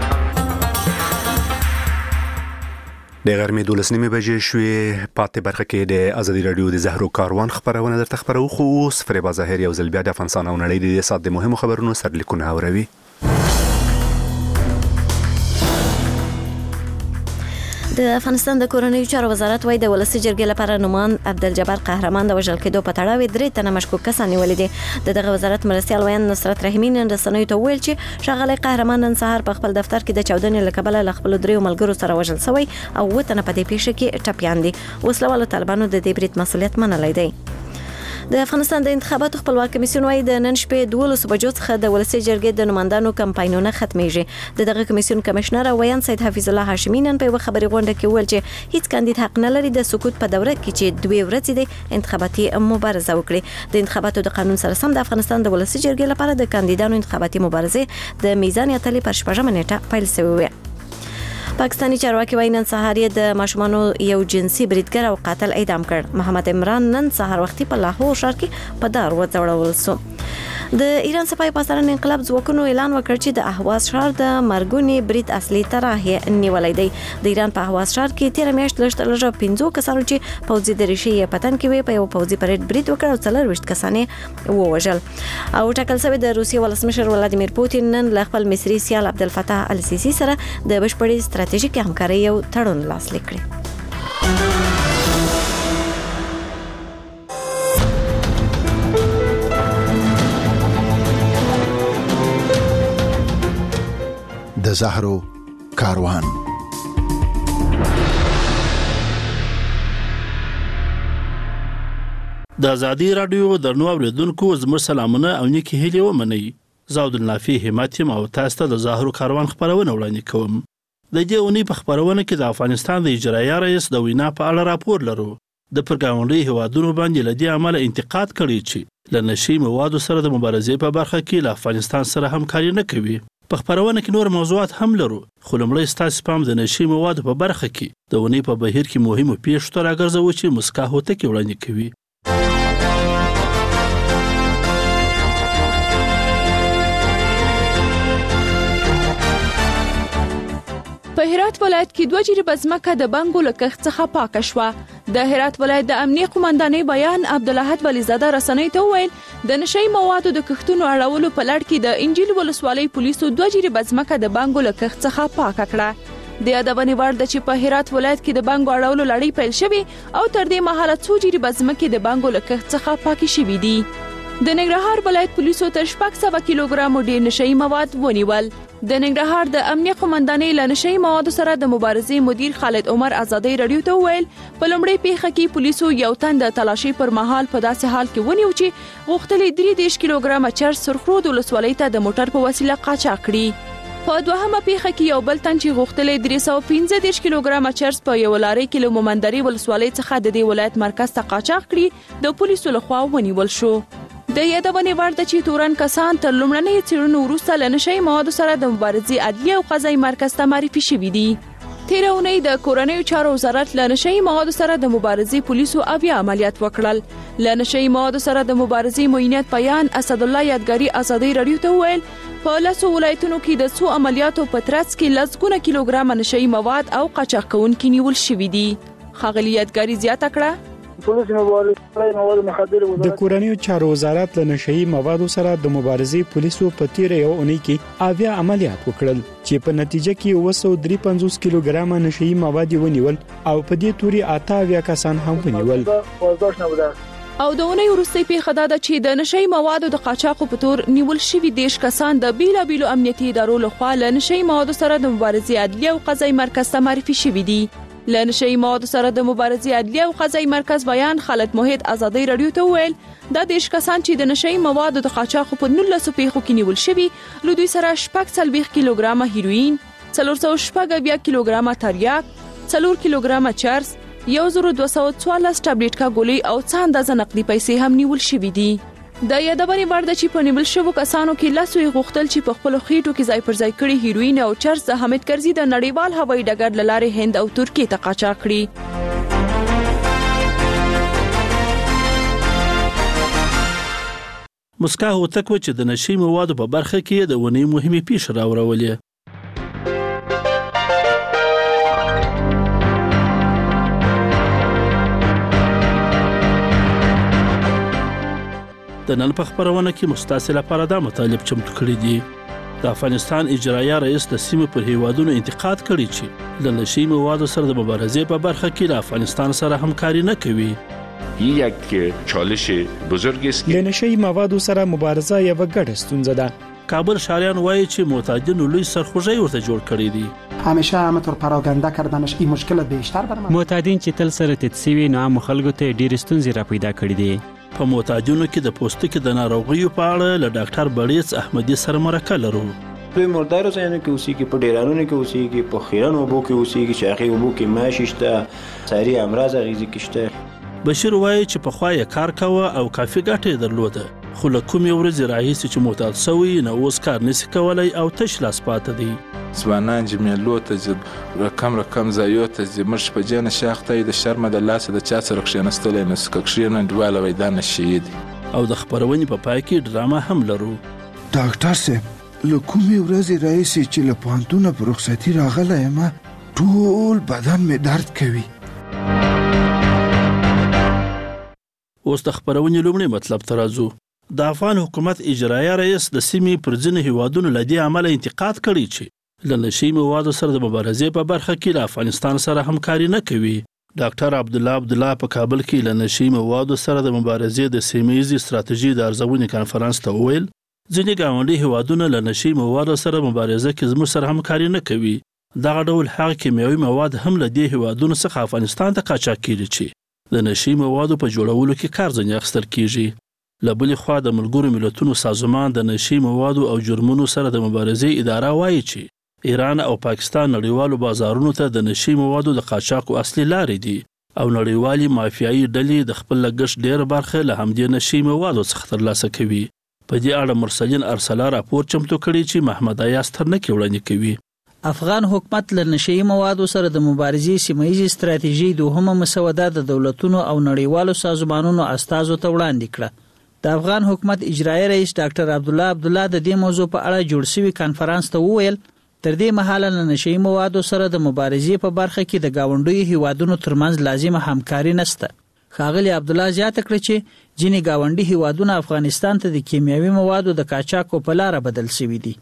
د غرمې 12 بجې شوې پاتې برخه کې د ازادي رادیو د زهرو کاروان خبرونه درته خبرو خو اوس فریبا ظاهر یو ځل بیا د افغانستان او نړۍ د سات د مهمو خبرونو سرلیکونه اوروي. د افغانستان د کورنیو چارو وزارت وايي د ولسي جرګې لپاره نوماند عبدالجبار قهرمان د وژل کېدو په تړاو 3 تنه مشکوک کسان نیولي دي. دغه وزارت مرستيال ویان نصرت رحیمي نن رسنیو ته ویل چې ښاغلی قهرمان نن سهار په خپل دفتر کې د 14 له کبله له خپل 3 ملګرو سره وژل شوی او 7 تنه په دې پیښه کې ټپیان دي. وسلوالو طالبانو د دې برید مسؤلیت منلی دی. د افغانستان د انتخاباتو خپلواک کمیسیون وايي د نن شپې 12 بجو څخه د ولسي جرګې د نمائندانو کمپاینونه ختميږي. دغه کمیسیون کمشنر ویان سید حفیظ الله هاشمی نن په خبري غونډه کې ویل چې هیڅ کاندید حق نه لري د سکوت په دوره کې چې 2 ورځې د انتخاباتي مبارزه وکړي. د انتخاباتو د قانون سره سم د افغانستان د ولسي جرګې لپاره د کاندیدانو انتخاباتي مبارزه د میزان اتلې پر 8 نیټه پیل شوې وه. پاکستانی چارواکي وايي نن سهار د ماشومانو یو جنسي بریدګر او قاتل اعدام کړ. محمد عمران نن سهار وختي په لاهور ښار کې په دار وځړول شو. د ایران صفای پاسداران انقلاب ځواکونو اعلان وکړ چې د اهواز ښار د مرګونی برید اصلي طرح نیولای دی. د ایران په اهواز ښار کې 13 میاشت لږ 15 کسانو چې پوځي درشي پتن کې وي په یو پوځي پریډ برید وکړ او 24 کسانې ووژل. او ټاکل شوی د روسیې ولسمشر ولادیمیر پوتین نن له خپل مصري سیال عبدالفتاح السیسی سره د بشپړې ستراتیژیکي همکارۍ یو تړون لاسلیک کړی. د زهرو کاروان. د ازادي رادیو درنو اوریدونکو زموږ سلامونه او نیکی هیلې ومنئ. زاود النافي همتیم او تاسو ته د زهرو کاروان خبرونه وړاندې کوم. د دې اونۍ په خبرونه کې د افغانستان د اجرایي رئیس د وینا په اړه راپور لرو. د پرګاونډي هوادونو باندې لدی عمل انتقاد کړی چې له نشي موادو سره د مبارزې په برخه کې له افغانستان سره همکاري نه کوي. په خبرونه کې نور موضوعات هم لرو، خو لومړی ستاسو پام د نشي موادو په برخه کې د ونې په بهیر کې مهمو پیښو ته راګرځوو چې مسکا هوتکي وړاندې کوي. په هرات ولایت کې 2 جریبه ځمکه د بنګو له کښت څخه پاکه شوه. د هرات ولایت د امنیه قومندانۍ بیان عبدالاحد ولیزاده رسنۍ ته وویل د نشئی موادو د کښتونو اړولو په لړ کې د انجیل ولسوالۍ پولیسو 2 جریبه ځمکه د بنګو له کښت څخه پاکه کړه. د یادونې وړ ده چې په هرات ولایت کې د بنګو اړولو لړۍ پیل شوې او تر دې مهاله 2 جریبه ځمکې د بنګو له کښت څخه پاکې شوې دي. د ننګرهار ولایت پولیسو تر 600 کیلوګرامو ډیر نشئی مواد ونیول. د ننګرهار د امنیه قومندانۍ له نشئی موادو سره د مبارزې مدیر خالد عمر ازادۍ رادیو ته وویل په لومړۍ پیښه کې پولیسو یو تن د تلاشي پر مهال په داسې حال کې ونیو چې غوښتلې 30 کیلوګرامه چرس سرخرود ولسوالۍ ته د موټر په وسیله قاچاق کړي. په دوهمه پیښه کې یو بل تن چې غوښتلې 315 کیلوګرامه چرس په یو لارې کې له مومندري ولسوالۍ څخه د دې ولایت مرکز ته قاچاق کړي د پولیسو لخوا ونیول شو. د یادونې وړ ده چې تورن کسان تر لومړنۍ څېړنو وروسته له نشئی موادو سره د مبارزې عدلیه او قضایي مرکز ته معرفي شوي دي. تیره اونۍ د کورنیو چارو وزارت له نشئی موادو سره د مبارزې پولیسو اویا عملیات وکړل. له نشئی موادو سره د مبارزې معینیت بیان اسدالله یادګاري ازادۍ رادیو ته وویل په 10 ولایتونو کې د څو عملیاتو په ترڅ کې لسګونه کیلوګرامه نشئی مواد او قاچاق کوونکي نیول شوي دي. ښاغلي یادګاري زیاته کړه پولیس مواد مخدر د کورنیو چارو وزارت له نشئی موادو سره د مبارزې پولیسو په تیر یو اونۍ کې اویا عملیات وکړل چې په نتیجه کې 253 کیلوګرام نشئی مواد ونیول او په دې توري 88 کسان هم ونیول. او د اونۍ وروستۍ پیښه دا ده چې د نشئی موادو د قاچاقو په تور نیول شوي 10 کسان د بیلابیلو امنیتي ادارو لخوا له نشئی موادو سره د مبارزې عدلیه او قضایي مرکز ته معرفي شوي دي. له نشئی موادو سره د مبارزې عدلیه او قضایي مرکز بیان خالد موحد آزادۍ رادیو ته وویل دا 10 کسان چې د نشئی موادو د قاچاقو په 19 پیښو کې نیول شوي له دوی سره 40 کیلوګرام هیروین 440 کیلوګرام تریاک 4 کیلوګرام چرس 1214 ټابلیټ ګولۍ او څه اندازه نقدي پیسې هم نیول شوي دي. د یادونې وړ ده چې په نیول شوو کسانو کې لاسوي غوښتل چې په خپل خېټو کې ځای پر ځای کړي هیروین او چرس د حامد کرزي د نړیوال هوایي ډګر له لارې هند او ترکیې ته قاچاق کړي. مسکا هوتک چې د نشئی موادو په برخه کې د ونې مهمه پیښه راوړولې. د نن په خبرونه کې مستاسل لپاره دا مطالب چمتو کړی دي. د افغانستان اجرایه رئیس د سیمې پر هیوادونو انتقاد کړی چې د نشئی موادو سره د مبارزې په برخه کې له افغانستان سره همکاري نه کوي. یک چالش بزرگ است. له نشئی موادو سره مبارزه یو ګډه ستونزه ده. کابل شاریان وایي چې معتادینو لوی سرخوږی ورته جوړ کړی دی. همیشه همطور پراگنده کردنش این مشکل بیشتر بر من. معتادین چې تل سره تدسیوي نو عام خلکو ته ډیر ستونزې را پیدا کړې دي. په معتادینو کې د پوستکي د ناروغیو په اړه له ډاکټر بړیڅ احمدي سره مرکه لرو. په مردارو ځایونو کې اوسېږي، په ډیرانونو کې اوسېږي، په خیرن اوبو کې اوسېږي چې هغې اوبو کې ماشي شته، ساري امراض اغېزې کې شته. بشیر وایي چې پخوا یې کار کوه او کافي ګټه یې درلوده، خو له کومې ورځې راهیسې چې معتاد سوی نه اوس کار نشي کولی او تش لاس پاته دی. ځوانان چې میلو ته ځي، رقم ځایو ته ځي، موږ په جنه شاخته د شرمه د لاسه د چا سره کښېنستلی نه سو، که کښېنه ډواله وایي دا نشي دی. او د خپرونې په پای کې ډرامه هم لرو. ډاکټر صاحب له کومې ورځې راهیسې چې له پوهنتونه په رخصتي راغلی یم ټول بدن مې درد کوي. اوس د خپرونې لومړی مطلب ته راځو. د افغان حکومت اجرایه رئیس د سیمې پر ځینو هیوادونو له دې امله انتقاد کړی چې له نشئی موادو سره د مبارزې په برخه کې له افغانستان سره همکاري نه کوي. ډاکټر عبدالله په کابل کې له نشئی موادو سره د مبارزې د سیمه‌ییزې ستراتیژي د ارزونې کانفرنس ته وویل ځینې ګاونډي هیوادونه له نشئی موادو سره مبارزه کې زموږ سره همکاري نه کوي. دغه ډول هغه کیمیاوي مواد هم له دې هیوادونو څخه افغانستان ته قاچاق کیږي چې د نشئی موادو په جوړولو کې کار ځنې اخیستل کیږي. له بلې خوا د ملګرو ملتونو سازمان د نشئی موادو او جرمونو سره د مبارزې اداره وایي چې ایران او پاکستان نړیوالو بازارونو ته د نشئی موادو د قاچاقو اصلي لارې دي او نړیوالي مافیایي ډلې د خپل لګښت ډېر برخه له همدې نشئی موادو څخه ترلاسه کوي. په دې اړه مرسلین ارسلا راپور چمتو کړی چې محمد ایاز ترنکې وړاندې کوي. افغان حکومت له نشئی موادو سره د مبارزې سیمه‌ییزې ستراتیژي دوهمه مسوده د دولتونو او نړیوالو سازمانونو استازو ته وړاندې کړه. د افغان حکومت اجرایي رئیس ډاکټر عبدالله د دې موضوع په اړه جوړ شوی کانفرنس ته وویل تر دې مهاله له نشئی موادو سره د مبارزې په برخه کې د گاونډیو هیوادونو ترمنځ لازمه همکاري نشته. ښاغلي عبدالله زیاته کړه چې ځینې گاونډي هیوادونه افغانستان ته د کیمیاوي موادو د قاچاق په لار بدل شوي دي.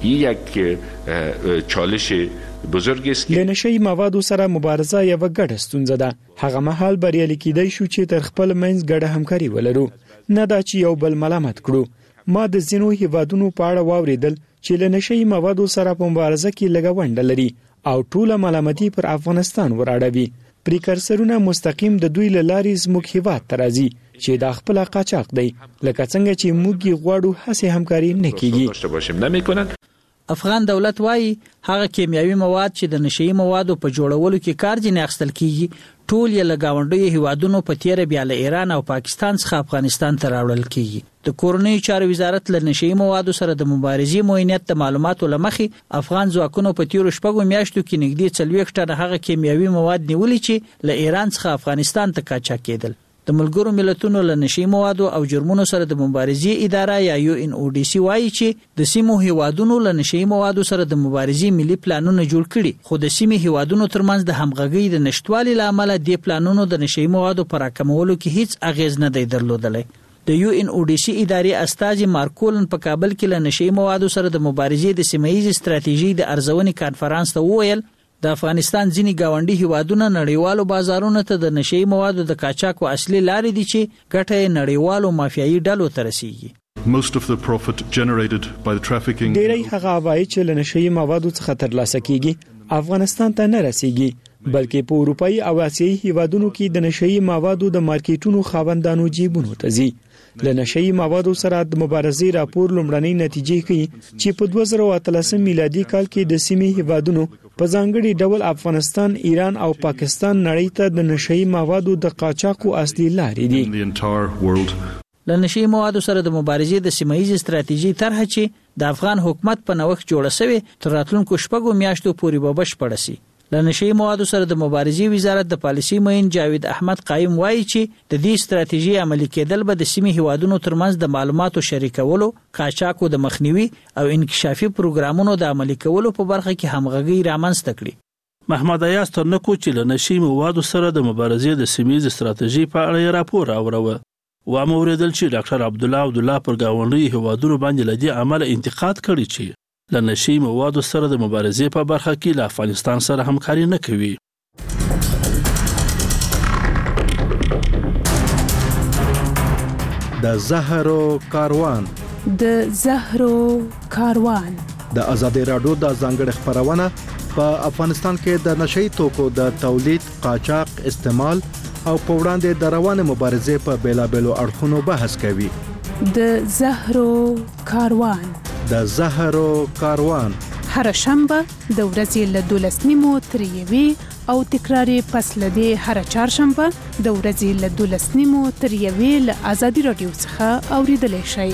یک چالش بزرگ است. له نشئی موادو سره مبارزه یو ګډه ستونزه ده. هغه مهال بریالي کیدای شو چې تر خپل منځ ګډه همکاري ولرو، نه دا چې یو بل ملامت کړو. ما د ځینو هیوادونو په اړه واوریدل چې له نشئی موادو سره په مبارزه کې لږه ونډه لري او ټوله ملامتي پر افغانستان وراړوي. پریکرسرونه مستقیم د دوی له لارې زموږ هیواد ته راځي چې دا خپل قاچاق دی، لکه څنګه چې موږ یې غواړو هڅې همکاري نه کیږي. افغان دولت وایي هغه کیمیاوي مواد چې د نشئی موادو په جوړولو کې کار ځنې اخیستل کیږي ټول یې له ګاونډیو هیوادونو په تیره بیا له ایران او پاکستان څخه افغانستان ته راوړل کیږي. د کورنیو چارو وزارت له نشئی موادو سره د مبارزې موینت د معلوماتو له مخې افغان ځواکونو په تیرو شپږو میاشتو کې نږدې 40 ټنه هغه کیمیاوي مواد نیولي چې له ایران څخه افغانستان ته قاچاق کېدل. د ملګرو ملتونو له نشي موادو او جرمونو سره د مبارزې اداره یا UNODC وایي چې د سیمو هیوادونو له نشي موادو سره د مبارزې ملي پلانونه جوړ کړي، خو د سیمې هیوادونو ترمنځ د همغږۍ د نشټوالي لامل د پلانونو د نشي موادو پر راکمولو کې هیڅ اغیز نه دی درلودلی. د UNODC ادارې استاذ مارکولن په کابل کې له نشي موادو سره د مبارزې د سیمه‌یزې ستراتیژي د ارزونې کانفرنس ته وویل د افغانستان ځینی گاونډي هیوادونه نړیوالو بازارونو ته د نشي موادو د قاچاق او اصلي لارې دي چې ګټه نړیوالو مافیایي ډلو ته رسیږي. Most of the profit generated by the trafficking ډېری هغه عواید چې له نشي موادو څخه ترلاسه کیږي افغانستان ته نه رسیږي، بلکې په اروپאי او آسیایي هیوادونو کې د نشي موادو د مارکیټونو خاوندانو جیبونو ته ځي. له نشي موادو سره د مبارزې راپور لومړنۍ نتیجې ښيي چې په 2013 میلادي کال کې د سیمې هیوادونو په ځانګړي ډول افغانستان، ایران او پاکستان نړۍ ته د نشي موادو د قاچاق او اصلي لارې دي. له نشي موادو سره د مبارزې د سیمه‌یزې ستراتیژي طرح چې د افغان حکومت په نوښت جوړه شوې تر راتلونکو شپږو میاشتو پورې به بشپړه شي. له نشي موادو سره د مبارزې وزارت د پالیسي معین جاوید احمد قایم وایي چې د دې ستراتیژي عملي کېدل به د سیمې هیوادونو ترمنځ د معلوماتو شریکولو، قاچاق او د مخنیوي او انکشافي پروګرامونو د عملي کولو په برخه کې همغږي رامنځته کړي. محمد ایاز ترنکو چې له نشي موادو سره د مبارزې د سیمه‌یزې ستراتیژي په اړه راپور اوروه و موریدل چې ډاکټر عبدالله پر گاونډي هیوادونو باندې لدی عمل انتقاد کړی چې له نشي موادو سره د مبارزې په برخه کې له افغانستان سره همکاري نه کوي. د زهرو کاروان د ازادي رادیو د ځانګړي خبرونه په افغانستان کې د نشي توکو د تولید، قاچاق، استعمال او په وړاندې د روانه مبارزې په بیلابېلو اړخونو بحث کوي. د زهرو کاروان هر شنبه د ورځې له 12:30 تر 1 او تکرار پس لدی هر چهارشنبه د ورځې له 12:30 تر 1 له ازادي رادیو څخه اوریدلای شئ.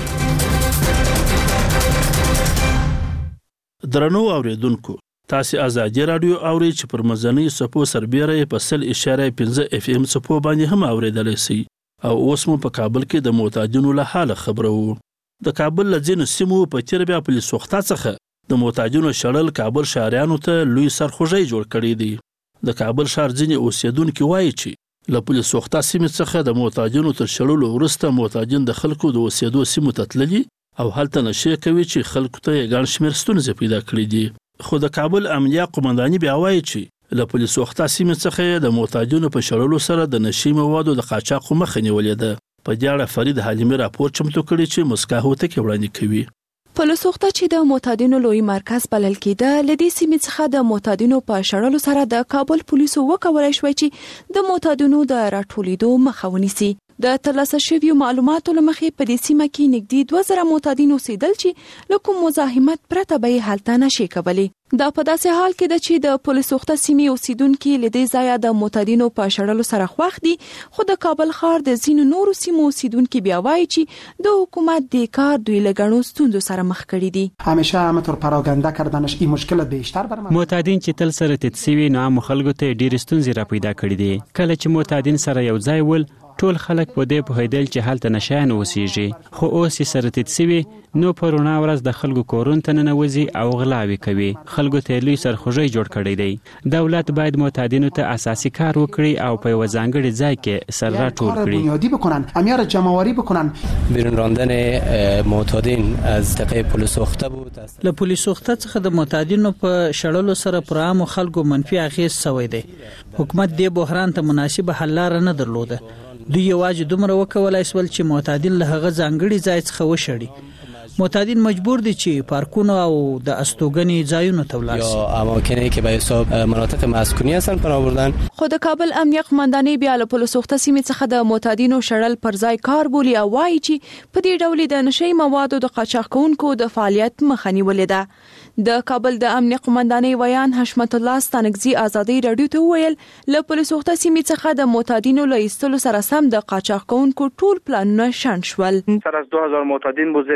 درنو اوریدونکو، تاسو ازادي رادیو اوري چې پر مزنی سپو سربېره په 0.5 FM سپو باندې هم اوریدلای شئ. او اوس مو په کابل کې د معتادینو له حال خبرو. د کابل لځینو سیمو په تیر بیا پولیس وخته څخه د معتادینو شړل کابل شهریانو ته لوی سرخوږی جوړ کړی دی. د کابل شهر ځینې اوسیدونکو وایي چې له پولیس وخته سیمې څخه د معتادینو تر شړلو وروسته معتادین د خلکو د اوسیدو سیمو ته تللي او هلته نشي کوي چې خلکو ته یې ګڼ شمېر ستونزې پیدا کړې دي. خو د کابل امنیه قومنداني بیا وایي چې له پولیس وخته سیمې څخه د معتادینو په شړلو سره د نشي موادو د قاچاق مخه نیولې ده. په دې اړه فرید حلیمي راپور چمتو کړی چې مسکا هوته کې وړاندې کوي. پولیس وخته چې د معتادینو لوی مرکز بلل کېده، لدې سیمې څخه د معتادینو په شړلو سره د کابل پولیسو وکولای شوی چې د معتادینو د راټولیدو مخه ونیسي. د ترلاسه شویو معلوماتو لمخې په دې سیمه کې نږدې 2000 معتادین اوسېدل چې له کوم مزاحمت پرته به یې هلته نشي کولی. دا په داسې حال کې ده چې د پولیس وخته سیمې اوسیدونکو له دې ځایه د معتادینو په شړلو سره خوښ دي، خو د کابل ښار د ځینو نورو سیمو اوسیدونکو بیا وایي چې د حکومت د کار دوی له ګڼو ستونزو سره مخ کړي دي. همیشه همطور پراگنده کردنش این مشکل بیشتر برام. معتادین چې تل سره تدسیوي نو عام خلکو ته ډېر ستونزې را پیدا کړي دي. کله چې معتادین سره یو ځای ول ټول خلک په دې پوهیدل چې هلته نشایان اوسېږي، خو اوس یې سره تدسیوي نو پرونا ورځ د خلکو کورون ته ننوځي او غلاوي کوي. خلکو ته لوی سرخوږی جوړ کړی دی. دولت باید معتادینو ته اساسي کار وکړي او په یو ځانګړي ځای کې سر راټول کړي. بنیادی بکنن، امیار جمعواری بکنن. بیرون راندن معتادین از طریق پلیس وخته بود. له پولیس وخته څخه د معتادینو په شړلو سره پر عام خلکو منفي اغیز شوی دی. حکومت دې بحران ته مناسب حل لار نه درلوده. دوی یوازې دومره وکولای شول چې معتادین له هغه ځانګړي ځای څخه وشړي. معتادین مجبور دي چې پارکونو او د استوګنې ځایونو ته ولاړ شي. یا اماکنی که به حساب مناطق مسکونی هستن پناه بردن. خو د کابل امنیه قومندانۍ بیا له پولیس وخته سیمې څخه د معتادینو شړل پر ځای کار بولي او وایي چې په دې ډول د نشي موادو د قاچاق کوونکو د فعالیت مخه نیولې ده. د کابل د امنیه قومندانۍ ویان حشمت الله ستانکزي ازادي رادیو ته ویل له پولیس وخته سیمې څخه د معتادینو له ایستلو سره سم د قاچاق کوونکو ټول پلانونه شنډ شول. تر از 2000 معتادین بود زیر پولیس وخته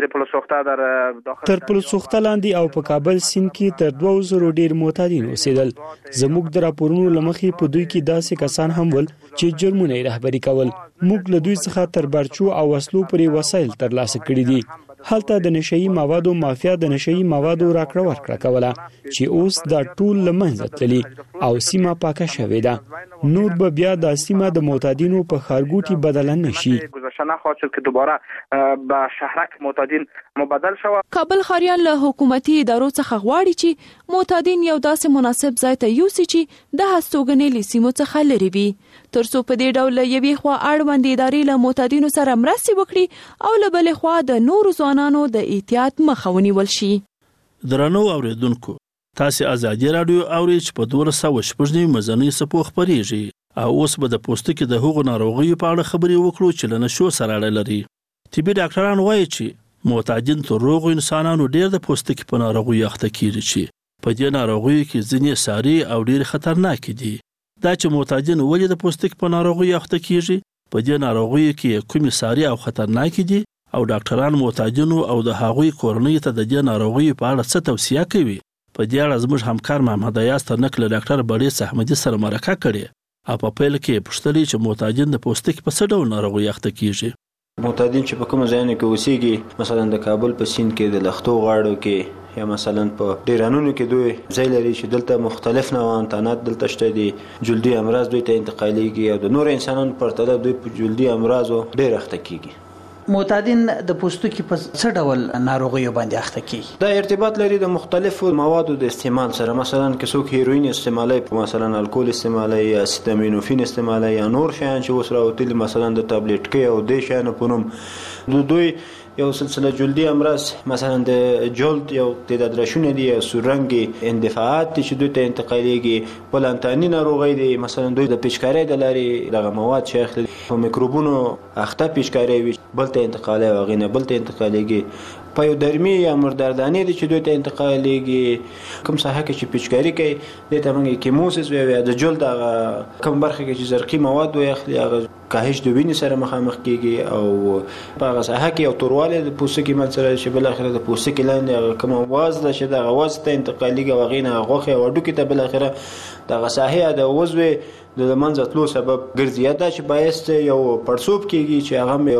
سوخته در داخل تر پل سوخته لاندې او په کابل سیند کې تر 2000 ډیر معتادین اوسېدل. زموږ د راپورونو لمخې په دوی کې داسې کسان هم ول چې جرمونه یې رهبري کول. موږ له دوی څخه تر برچو او وسلو پورې وسایل ترلاسه کړي دي. هلته د نشئی موادو مافیا د نشئی موادو راکړه ورکړه کوله چې اوس دا ټول لمنځه تللی او سیمه پاکه شوې ده. نور به بیا د سیمه د معتادینو په خارګوټي بدل نشي. گذشته نخواهد شد که دوباره به شهرک معتادین مبدل شود. کابل ښاریان له حکومتي ادارو څخه غواړي چې معتادین یو داسې مناسب ځای ته یوسي چې د هستوګنې له سیمو څخه لرې وي، ترڅو په دې ډول یوې خوا اړوند ادارې له معتادینو سره مرستې وکړي او له بلې خوا د نورو ځوانانو د احتیاط مخه ونیول شي. درنو اوریدونکو، تاسو ازادي رادیو اورئ چې په 216 مزنی سپو خبريږي او اوس به د پوستکي د هغو ناروغیو په اړه خبرې وکړو چې له نشو سره اړه لري. طبي ډاکټران وایي چې معتادین تر روغو انسانانو ډیر د پوستکي په ناروغیو اخته کیږي چې په دې ناروغیو کې ځینې ساري او ډیر خطرناک دي. دا چې معتادین ولې د پوستکي په ناروغیو اخته کیږي، په دې ناروغیو کې کومې ساري او خطرناک دي او ډاکټران معتادینو او د هغوی کورنۍ ته د دې ناروغیو په اړه څه توصیه کوي. په دې اړه زموږ همکار محمد ایاز ترنک له ډاکټر بړیس احمدي سره مرکه کړې او په پیل کې پوښتنه چې معتادین د پوستکي په څه ډول ناروغي اخته کیږي. معتادین چې په کوم ځای کې اوسېږي، مثلا د کابل په سیند کې د لختو غاړو کې یا مثلا په ډیرانونو کې دوی ځای لري چې دلته مختلف نوعان تانات دلته شته دي، جلدي امراض دوی ته انتقالېږي او د نور انسانانو په پرتله دوی په جلدي امراضو ډیر اخته کیږي. معتادین د پوستکي په څه ډول ناروغیو باندې اخته کیږي؟ دا ارتباط لري د مختلفو موادو د استعمال سره. مثلا که څوک هیروین استعمالوي، مثلا الکول استعمالوي یا اسیتامینوفین استعمالوي یا نور شیان چې اوس راوتلي، مثلا د ټابلیټ کې او د شیانو په نوم دوی یو سلسله جلدي امراض، مثلا د جلد یو تعداد راشونه دي، سورنګ اندفاعات چې دوی ته انتقالېږي، بلانتاني ناروغي دي، مثلا دوی د پیچکارۍ د لارې دغه مواد چې اخلي په میکروبونو اخته پیچکارۍ وي بل ته انتقالي او غینه بل ته انتقالېږي. پایودرمي یا مردارداني دي چې دوی ته انتقالېږي. کوم ساحه کې چې پیچکاري کوي د ته موږ کیموسس وي د جلد کوم برخه کې چې زرقي مواد وي اخلي هغه کاهش د وینې سره مخامخ کیږي او په هغه ساحه کې یو تورواله د پوستکي منځره چې بل اخره د پوستکي لاندې کوم واز ده چې د غواز ته انتقالېږي او غینه غوخه او ډوکی ته بل اخره د ساحه د وزوي د منځ تلو سبب ګرځي. دا چې باعث یو پړسوب کیږي چې هغه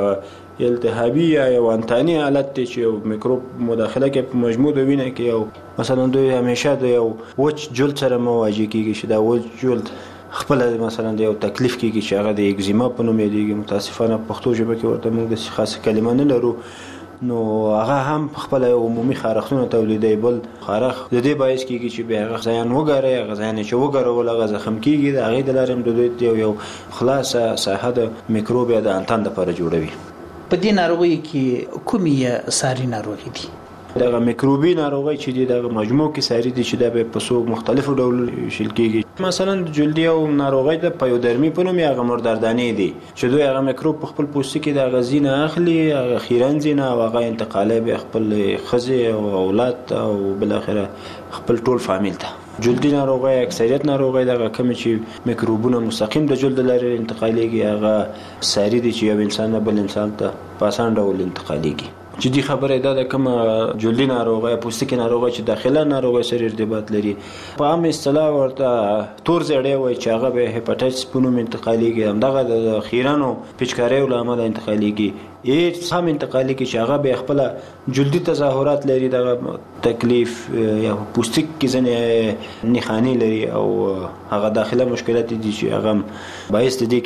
یو التهابي یا یو انتاني حالت دی چې میکروب مداخله کوي په مجموع د وینې کې او مثلا دوی همیشه د یو وچ جلد سره مواجه کیږي چې دا وچ جلد خپل مثلا د یو تکلیف کیږي چې هغه د اگزیما په نوم یادېږي. متاسفانه پښتو ژبه کې ورته موږ د خاصه کلمه نه لرو، نو هغه هم خپل عمومي خارښتونه تولیدوي. بل خارښ د دې باعث کیږي چې به هغه ځان وګوري، هغه ځان چې وګورول هغه زخم کیږي، د هغه د لارې هم د دوی یو خلاصه ساحه د میکروب یا د انتان لپاره جوړوي. په دې ناروغي کې کومې ساري ناروغي دي؟ دغه میکروبي ناروغي چې دي دغه مجموع کې ساري دي چې د په څو مختلفو ډول شل کېږي. مثلا جلدي او ناروغي د پایودرمي په نوم هغه مردارداني دي چې دوی هغه میکروب په خپل پوستکي د غزینه اخلي، هغه خیرنځینه او هغه انتقالي به خپل خزه او اولاد او بل اخره خپل ټول فامیل ته. جلدي ناروغي اکثریت ناروغي دغه کوم چې میکروبونه مستقیم د جلد لارې انتقالېږي، هغه ساري دي چې یو انسان نه بل انسان ته په اسان ډول انتقالېږي. جدي خبره ده کوم جلدي ناروغي پوستکي ناروغي چې داخله ناروغي سره ارتباط لري. په عام اصطلاح ورته تور زړې وای چې هغه به هپاتایتس په نوم انتقالېږي، همدغه د خیرانو پیچکارۍ له امله انتقالېږي. ایډز هم انتقالېږي چې هغه به خپل جلدي تظاهرات لري، د تکلیف یا پوستکي کې ځنې نښانې لري او هغه داخله مشکلات دي چې هغه باعث دي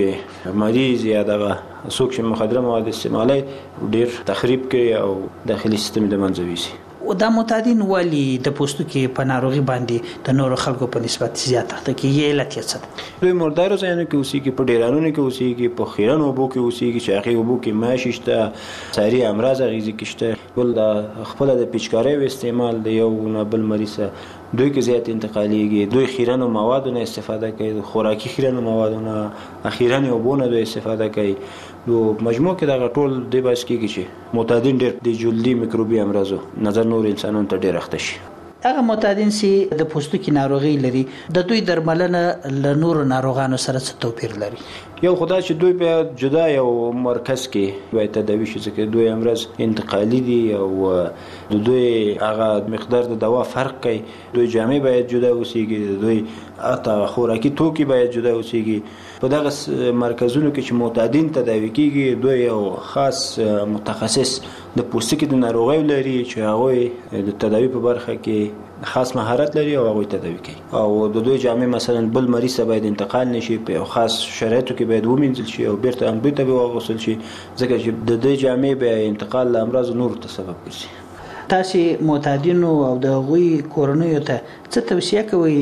چې مریض یا دغه څوک چې مخدره مواد استعمالوي ډیر تخریب کوي او داخلي سیستم د منځه ویسي. او دا معتادین ولی د پوستکي په ناروغي باندې د نورو خلکو په نسبت زیات اخته کیږي؟ علت یې څه ده؟ دوی مردارو ځایونو کې اوسېږي، په ډیرانونو کې اوسېږي، په خیرنو اوبو کې اوسېږي چې هغې اوبو کې ماشي شته، ساري امراض اغېزې کې شته، بل د خپله د پیچکاریو استعمال د یو نه بل مریض دوی کې زیات انتقالېږي. دوی خیرنو موادو نه استفاده کوي، د خوراکي خیرنو موادو نه، خیرنې اوبو نه دوی استفاده کوي. نو مجموع کې دغه ټول دی باعث کېږي چې معتادین ډېر د جلدي میکروبي امراضو نظر نور انسانانو ته ډېر اخته شي. هغه معتادین چې د پوستکي ناروغي لري د دوی درملنه له نورو ناروغانو سره څه توپیر لري؟ یو خدای چې دوی په جدا یو مرکز کې باید تداوی شي ځکه دوی امراض انتقالي دي او د دوی هغه مقدار د دوا فرق کوي. دوی جامع باید جدا اوسېږي، دوی اته خوراکي توکي باید جدا اوسېږي. په دغه مرکزونو کې چې معتادین تداوی کیږي دوی یو خاص متخصص د پوستکي د ناروغیو لري چې هغه د تداوی په برخه کې خاص مهارت لري او هغه تداوی کوي. او د دوی جامع مثلا بل مریض باید انتقال نشي، په خاص شرایطو کې باید ومنځل شي او بیرته هم دوی ته وغوښتل شي ځکه چې د دوی جامع به انتقال له امراض نور ته سبب ګرځي. تاسو معتادینو او د غوي کورنیو ته څه توصیه کوئ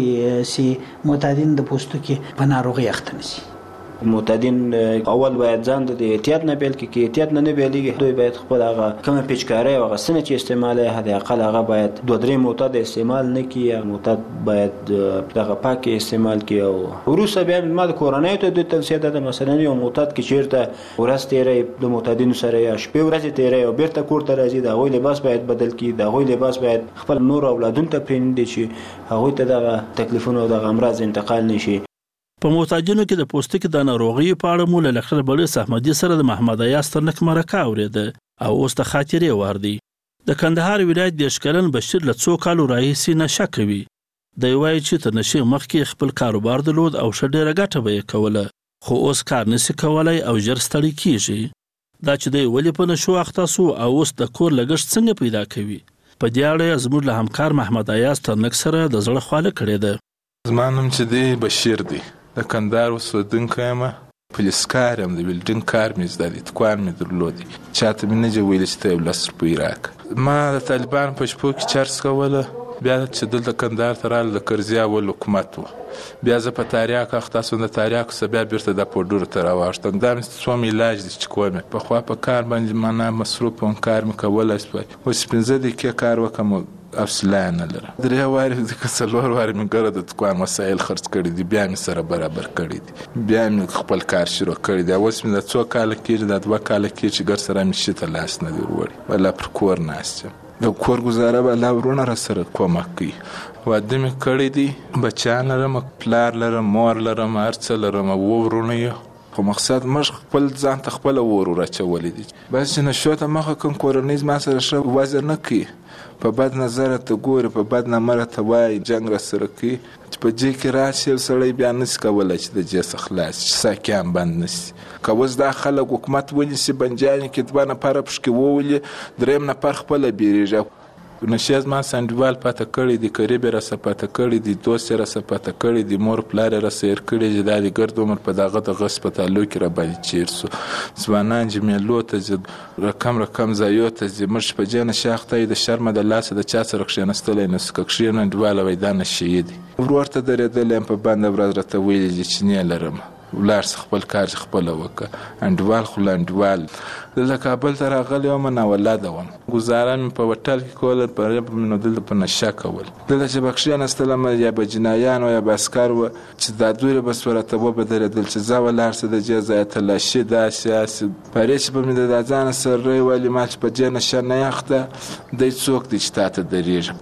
چې معتادین د پوستکي په ناروغي اخته نشي؟ معتادین اول باید ځان د احتیاط نه پیل کړي، کې احتیاط نه پیلېږي دوی باید خپل هغه کومه پیچکاري او غسنه چې استعمالي حد اقل هغه باید 2-3 معتاد استعمال نه کړي. معتاد باید دغه پاک استعمال کړي او وروسته بیا ما د کورنۍ ته د توصیه ده مثلا یو معتاد کې چیرته ورځ تیرې د معتادینو سره یا شپې ورځې تیرې او بیرته کور ته راځي د هغوی لباس باید بدل کړي، د هغوی لباس باید خپل نور اولادونو ته پرېږدي چې هغوی ته دغه تکلیفونه او دغه امراض انتقال نشي. په معتادینو کې د پوستکي د ناروغي په اړه مو له لخر بړیس احمدي سره د محمد ایاز ترنک مرکه اوریده او اوس د خاطرې وردی. د کندهار ولایت د اشکلن بشیر له څو کالو راهیسې نشه کوي. د وایي چې تر نشي مخکې خپل کاروبار درلود او ښه ډېره ګټه به یې کوله، خو اوس کار نشي کولای او ژر ستړی کیږي. دا چې دی ولې په نشو اخته سو او اوس د کور لګښت څنګه پیدا کوي، په دې اړه زموږ له همکار محمد ایاز ترنک سره د زړه خواله کړې ده. زما نوم چې دی بشیر دی، د کندهار اوسېدونکی یم، پولیس کار یم، د ویلډینګ کار مې زده دی، دوکان مې درلودی، چاته مې نه دي ویلي چې ته یو 10 روپۍ راکړه. ما د طالبان په شپو کې چرس کوله، بیا چې دلته کندهار ته راغله د کرزي اول حکومت و، بیا زه په تاریاک اخته سوم، د تاریاکو څخه بیا بیرته د پوډرو ته راواوښتم. دا مې څوم علاج دی چې کوم پخوا په کار باندې ما نه مصروف وم، کار مې کولی شوی، اوس 15 دقیقې کار وکړم حوصله نه لرم. 3 وارې که 4 وارې مې ګره د دوکان وسایل خرڅ کړي دي، بیا مې سره برابر کړي دي، بیا مې خپل کار شروع کړی دی. اوس مې د 2 کاله کېږي، د 2 کاله کېږي چې ګر سره مې شي ته لاس نه دی وروړی، ولا پر کور ناست یم. د کور ګزاره به الله ورونه را سره کومک کوي. واده مې کړی دی، بچیان لرم، پلار لرم، مور لرم، هر څه لرم، 2 ورونه یو. خو مقصد موږ خپل ځان ته خپله ور ورچولی دي، بس چې نشو ته مخه کوم کورنۍ زما سره ښه وضع نه کوي، په بد نظره ته ګوري، په بد نامره ته وایي، جنګ را سره کوي چې په جې کې راشي یو سړی بیا نسي کولی چې د جې څخه خلاص شي، ساقیان بند نسي. که اوس دا خلک حکومت ونیسي، بنجانې کې 2 نفره پشکې وولي، 3 نفر خپله بیرېږي. نشه زما سنډوال پاته کړی دی، قریب را سپاته کړی دی، دوست را سپاته کړی دی، مور پلار را سیر کړی دی، دا د ګرد عمر په دغه د هسپتالو کې را باندې چیر سو. ځوانان چې میلو ته ځي، رقم ځایو ته ځي، مرش په جې نشه اخته یي، د شرمه د لاسه د چا سره کښېنستلی نه سو، که کښېنه انډیواله وایي دا نشهیي دی. ورور ته درېدلی یم، په بنده ورځ راته ویلي دي چې نه لرم، ولاړ څه خپل کار چې خپله وکړه. انډیوال خو له انډیوال دلته کابل ته راغلی وم، ناولاده وم، ګزاره مې په هوټل کې کوله، په نو دلته په نشه کول. دلته چې به کښېنستلم یا به جنایان و یا به عسکر و چې دا دوی به سو راته وبدرېدل چې ځه ولاړ شه د جې ځایه تلاشي داسې هسې پرې چې به مې د ځانه سره ویلي ما چې په جې نشه نه اخته دی څوک دی چې تا ته درېږم.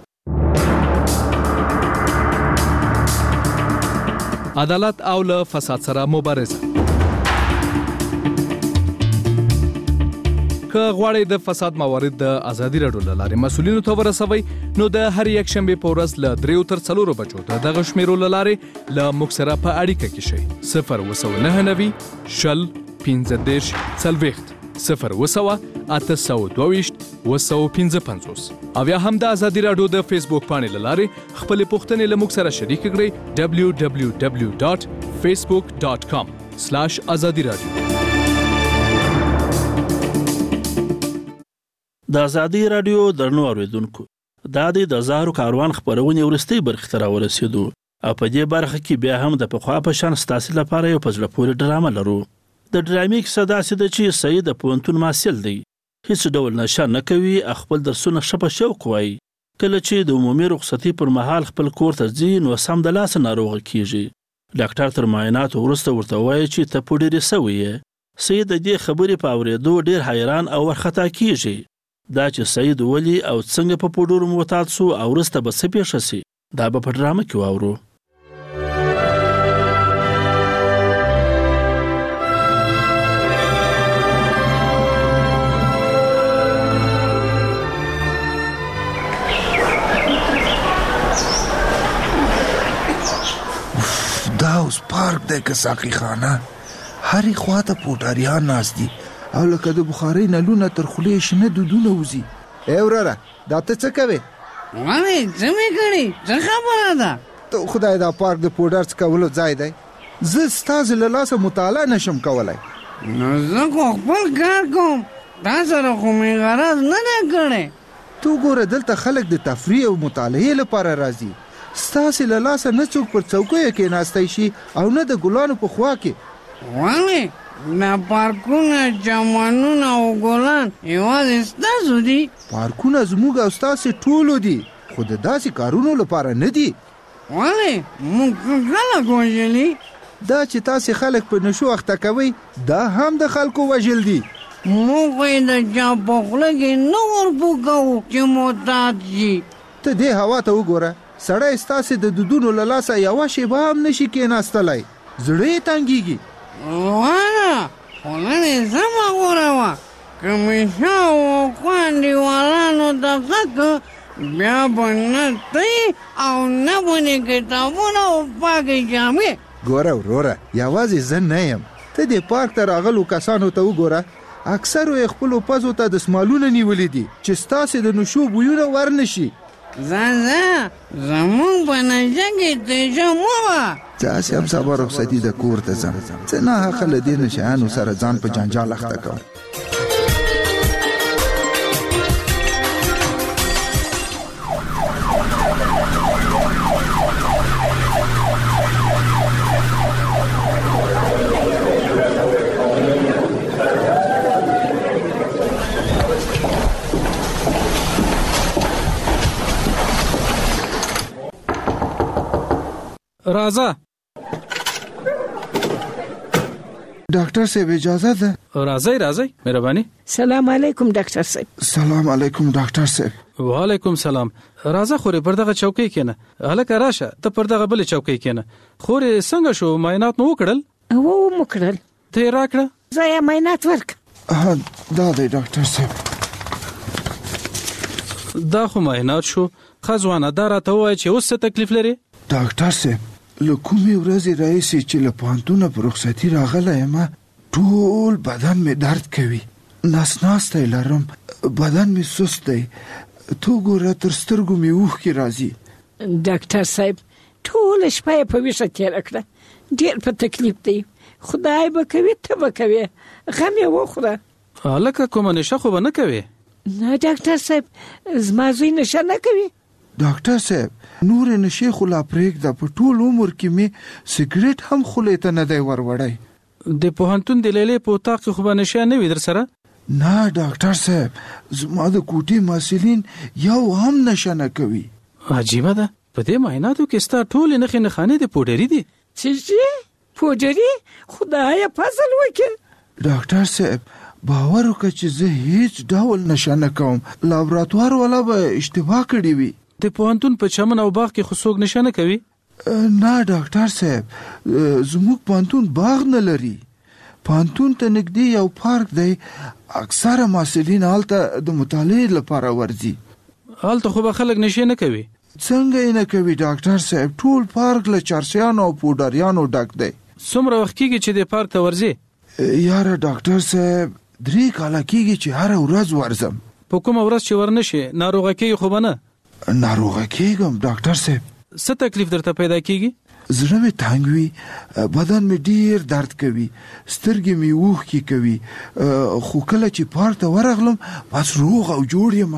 عدالت او له فساد سره مبارزه. که غواړئ د فساد موارد د ازادي راډیو له لارې مسؤلینو ته ورسوئ، نو د هر یک شنبې په ورځ له 3 تر 4 بجو د دغه شمیرو له لارې له موږ سره په اړیکه کې شئ. 02990 شل 15 40 02822 255 او یا هم د ازادي راډیو د فیسبوک پاڼې له لارې خپل پوښتنې له موږ سره شریک کړئ www.facebook.com/azadi radio. د ازادي راډیو درنو اوریدونکو، دا د زهرو کاروان خبرونه ورستۍ برخه ته راورسېدو او په دې برخه کې بیا هم د پخوا په شان ستاسو لپاره یو په زړه پورې ډرامه لرو. د ډرامې کیسه داسې ده چې سید د پوهنتون محصل دی، هیڅ ډول نشه نه کوي، خپل درسونه ښه په شوق وایي. کله چې د عمومي رخصتي پر مهال خپل کور ته ځي، نو سم د لاسه ناروغه کیږي. ډاکټر تر معایناتو وروسته ورته وایي چې ته پوډرې سوی یې. سید د دې خبرې په اورېدو ډېر حیران او ورخطا کیږي. دا چې سید ولی او څنګه په پوډور معتاد سو او وروسته به څه پیښه سي دا به په ډرامه کې واورو. دا اوس پارک دی که ساقي خانه، هرې خواته پوټاریان ناست دي او لکه د بخارۍ نلونه تر خولې شنه دودونه وځي. ای وراره دا ته څه کوې؟ ولې څه مې کړي؟ څه خبره ده؟ ته خدای دا پارک د پوډر څکولو ځای دی؟ زه ستاسې له لاسه مطالعه نشم کولی. نو زه خو خپل کار کوم، تا سره خو مې غرض نه دی کړی. تو ګوره دلته خلک د تفریح او مطالعې لپاره راځي، ستاسې له لاسه نه څوک پر څوکیو کېناستی شي او نه د ګلانو په خوا کې. ولې دا پارکونه، چمنونه او ګلان یوازې ستاسو دي؟ پارکونه زموږ او ستاسې ټولو دي، خو د داسې کارونو لپاره نه دي. ولې موږ خلک وژلي؟ دا چې تاسې خلک په نشو اخته کوئ دا هم د خلکو وژل دي. موږ یې د چا په خوله کې نه ورپو کوو چې معتاد شي. ته دې هوا ته وګوره، سړی ستاسې د دودونو له لاسه یوه شیبه هم نشي کېناستلی، زړه یې تنګېږي. وانه خو نن یې سمه غوره وه، که مې شاوخوا انډیوالانو ته ښه بیا به نه تی او نه به دې کتابونه او پاکې جامې. ګوره وروره، یوازې زه نه یم، ته دې پارک ته راغلو کسانو ته وګوره، اکثرو یې خپلو پزو ته د سمالونه نیولي دي چې ستاسې د نشو بویونه ورنشي. ځه زمونږ په نشه کې تیشه مه وه. داسې هم سبا رخصتي د کور ته ځم، څه ناحقه له دې نشیانو سره ځان په جنجال اخته کوم. راځه ډاکټر صاحب اجازه ده؟ راځئ راځئ مهرباني. سلام علیکم ډاکټر صاحب. سلام علیکم ډاکټر صاحب. وعلیکم سلام. راځه خورې پر دغه چوکۍ کېنه. هلکه راشه ته پر دغه بلې چوکۍ کېنه. خورې څنګه شو، معاینات مو وکړل؟ مو کړل. ته یې راکړه. زه یې معاینات ورکړم. دا دی ډاکټر صاحب. دا خو معاینات شو. ښه ځوانه دا راته ووایه چې اوس څه تکلیف لرې؟ ډاکټر صاحب له کومې ورځې راهیسې چې له پوهنتونه په رخصتي راغلی یم ټول بدن مې درد کوي، ناسناستی لرم، بدن مې سست دی، تو ګوره تر سترګو مې اوښکې راځي. ډاکټر صاحب ټوله شپه یې په ویښه تېره کړه، ډېر په تکلیف دی، خدای به کوي ته به کوې، غم یې وخوره. هلکه کومه نشه خو به نه کوې؟ نه ډاکټر صاحب زما زوی نشه نه کوي. ډاکټر صاحب نور نشي خو لا پرېږده، په ټول عمر کې مې سګریټ هم خولې ته نه دی وروړی. د پوهنتون د لیلې په اتاق کې خو به نشه نه وي در سره؟ نه ډاکټر صاحب زما د کوټې محصلین یو هم نشه نه کوي. عجیبه ده، په دې معایناتو کې ستا ټولې نښې نښانې د پوډري دي. څه پوډري؟ خدایه فضل وکړه. ډاکټر صاحب باور وکړه چې زه هیڅ ډول نشه نه کوم، لابراتوار والا به اشتباه کړې وي. د پوهنتون په چمن او باغ کې خو څوک نشه نه کوي؟ نه ډاکټر صاحب زموږ پوهنتون باغ نه لري، پوهنتون ته نږدې یو پارک دی، اکثره محصلین هلته د مطالعې لپاره ورځي. هلته خو به خلک نشې نه کوي؟ څنګه یې نه کوي ډاکټر صاحب، ټول پارک له چرسیانو او پوډریانو ډک دی. څومره وخت کېږي چې د پارک ته ورځې؟ یاره ډاکټر صاحب 3 کاله کېږي چې هره ورځ ورځم. په کومه ورځ چې ورنشې ناروغه کېږي خو به نه؟ ناروغه کېږم ډاکټر صاحب. څه تکلیف درته پیدا کېږي؟ زړه مې تنګ وي، بدن مې ډیر درد کوي، سترګې مې اوښکې کوي، خو کله چې پارک ته ورغلم بس روغ او جوړ یم.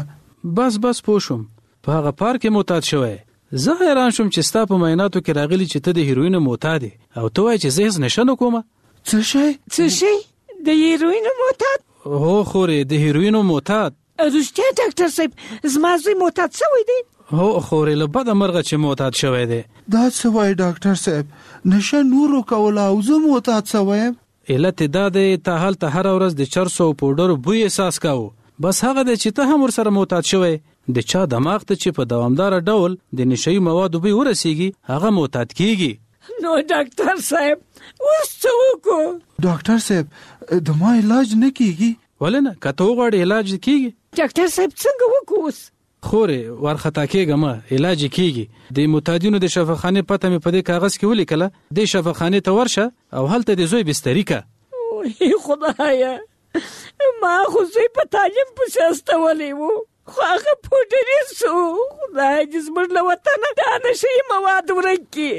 بس پوه شوم، په هغه پارک کې معتاد شوی. زه حیران شوم چې ستا په معایناتو کې راغلی چې ته د هیروینو معتاد یې او ته وایې چې زه هېڅ نشه نه کومه. څه شی؟ د هیروینو معتاد؟ هو خورې د هیروینو معتاد. رښتیا ډاکټر صاحب زما زوی معتاد شوی دی؟ هو خورې له بده مرغه چې معتاد شوی دی. دا څه وایي ډاکټر صاحب، نشه نورو کوله او زه معتاد شوی یم؟ علت دا دی ته هلته هره ورځ د چرسو او پوډرو بوی احساس کاوه، بس هغه د چې ته هم ورسره معتاد شوی د چا دماغ ته چې په دوامدار ډول د نشئی موادو به ورسیږي هغه معتاد کیږي. نو ډاکټر صاحب اوس څه وکړو؟ ډاکټر صاحب د ما علاج نه کیږي. ولنه کته وغواړي علاج کیږي. ډاکټر صاحب څنګه وکړو؟ خورې ورخطا کېږه ما علاج کیږي. د معتادینو د شفاخانه پته مې په دې کاغذ کې ولیکله. د شفاخانه ته ورشه او هلته د زوی بستری کا. ای خدایا ما خو زوی په تعلیم پسې استولې وو خو هغه پوډري سو. خدای دې زموږ له وطنه دا نشي مواد ورک کړي.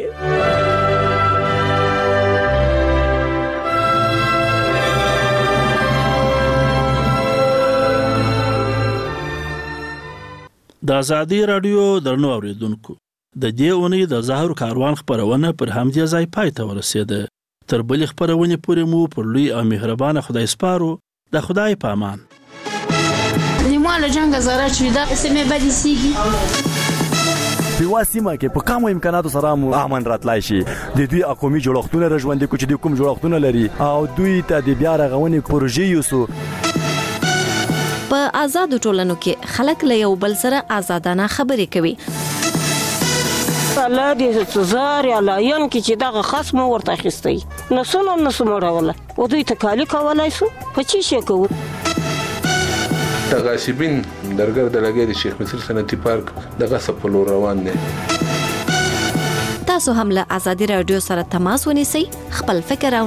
د ازادي رادیو درنو اوریدونکو د دې اونۍ د زهر کاروان خبرونه پر همدې ځای پای ته ورسېده. تر بلې خبرونې پورې مو پر لوی او مهربانه خدای سپارو. د خدای په امان. لیمو جنگ زاره چې دا سمې بدې سیږي په واسمه کې په کومو امکاناتو سره مو امن راتلای شي. د دوی اقومي جوړښتونه رژوندې کوچ دي کوم جوړښتونه لري او دوی ته د بیا رغونې پروژې یوسو. په آزادو ټولنو کې خلک له یو بل سره آزادانه خبرې کوي. الله دې زار یا لاین کې چې دغه خصم ورته اخیستی نسونه مړوله او دوی تکالی کولای سو په چی شي کوو. تغاسبین درګر د لګې د شیخ مصر صنعتي پارک دغه سپلو روان دي. تاسو هم له آزادي رادیو سره تماس ونیسئ. خپل فکر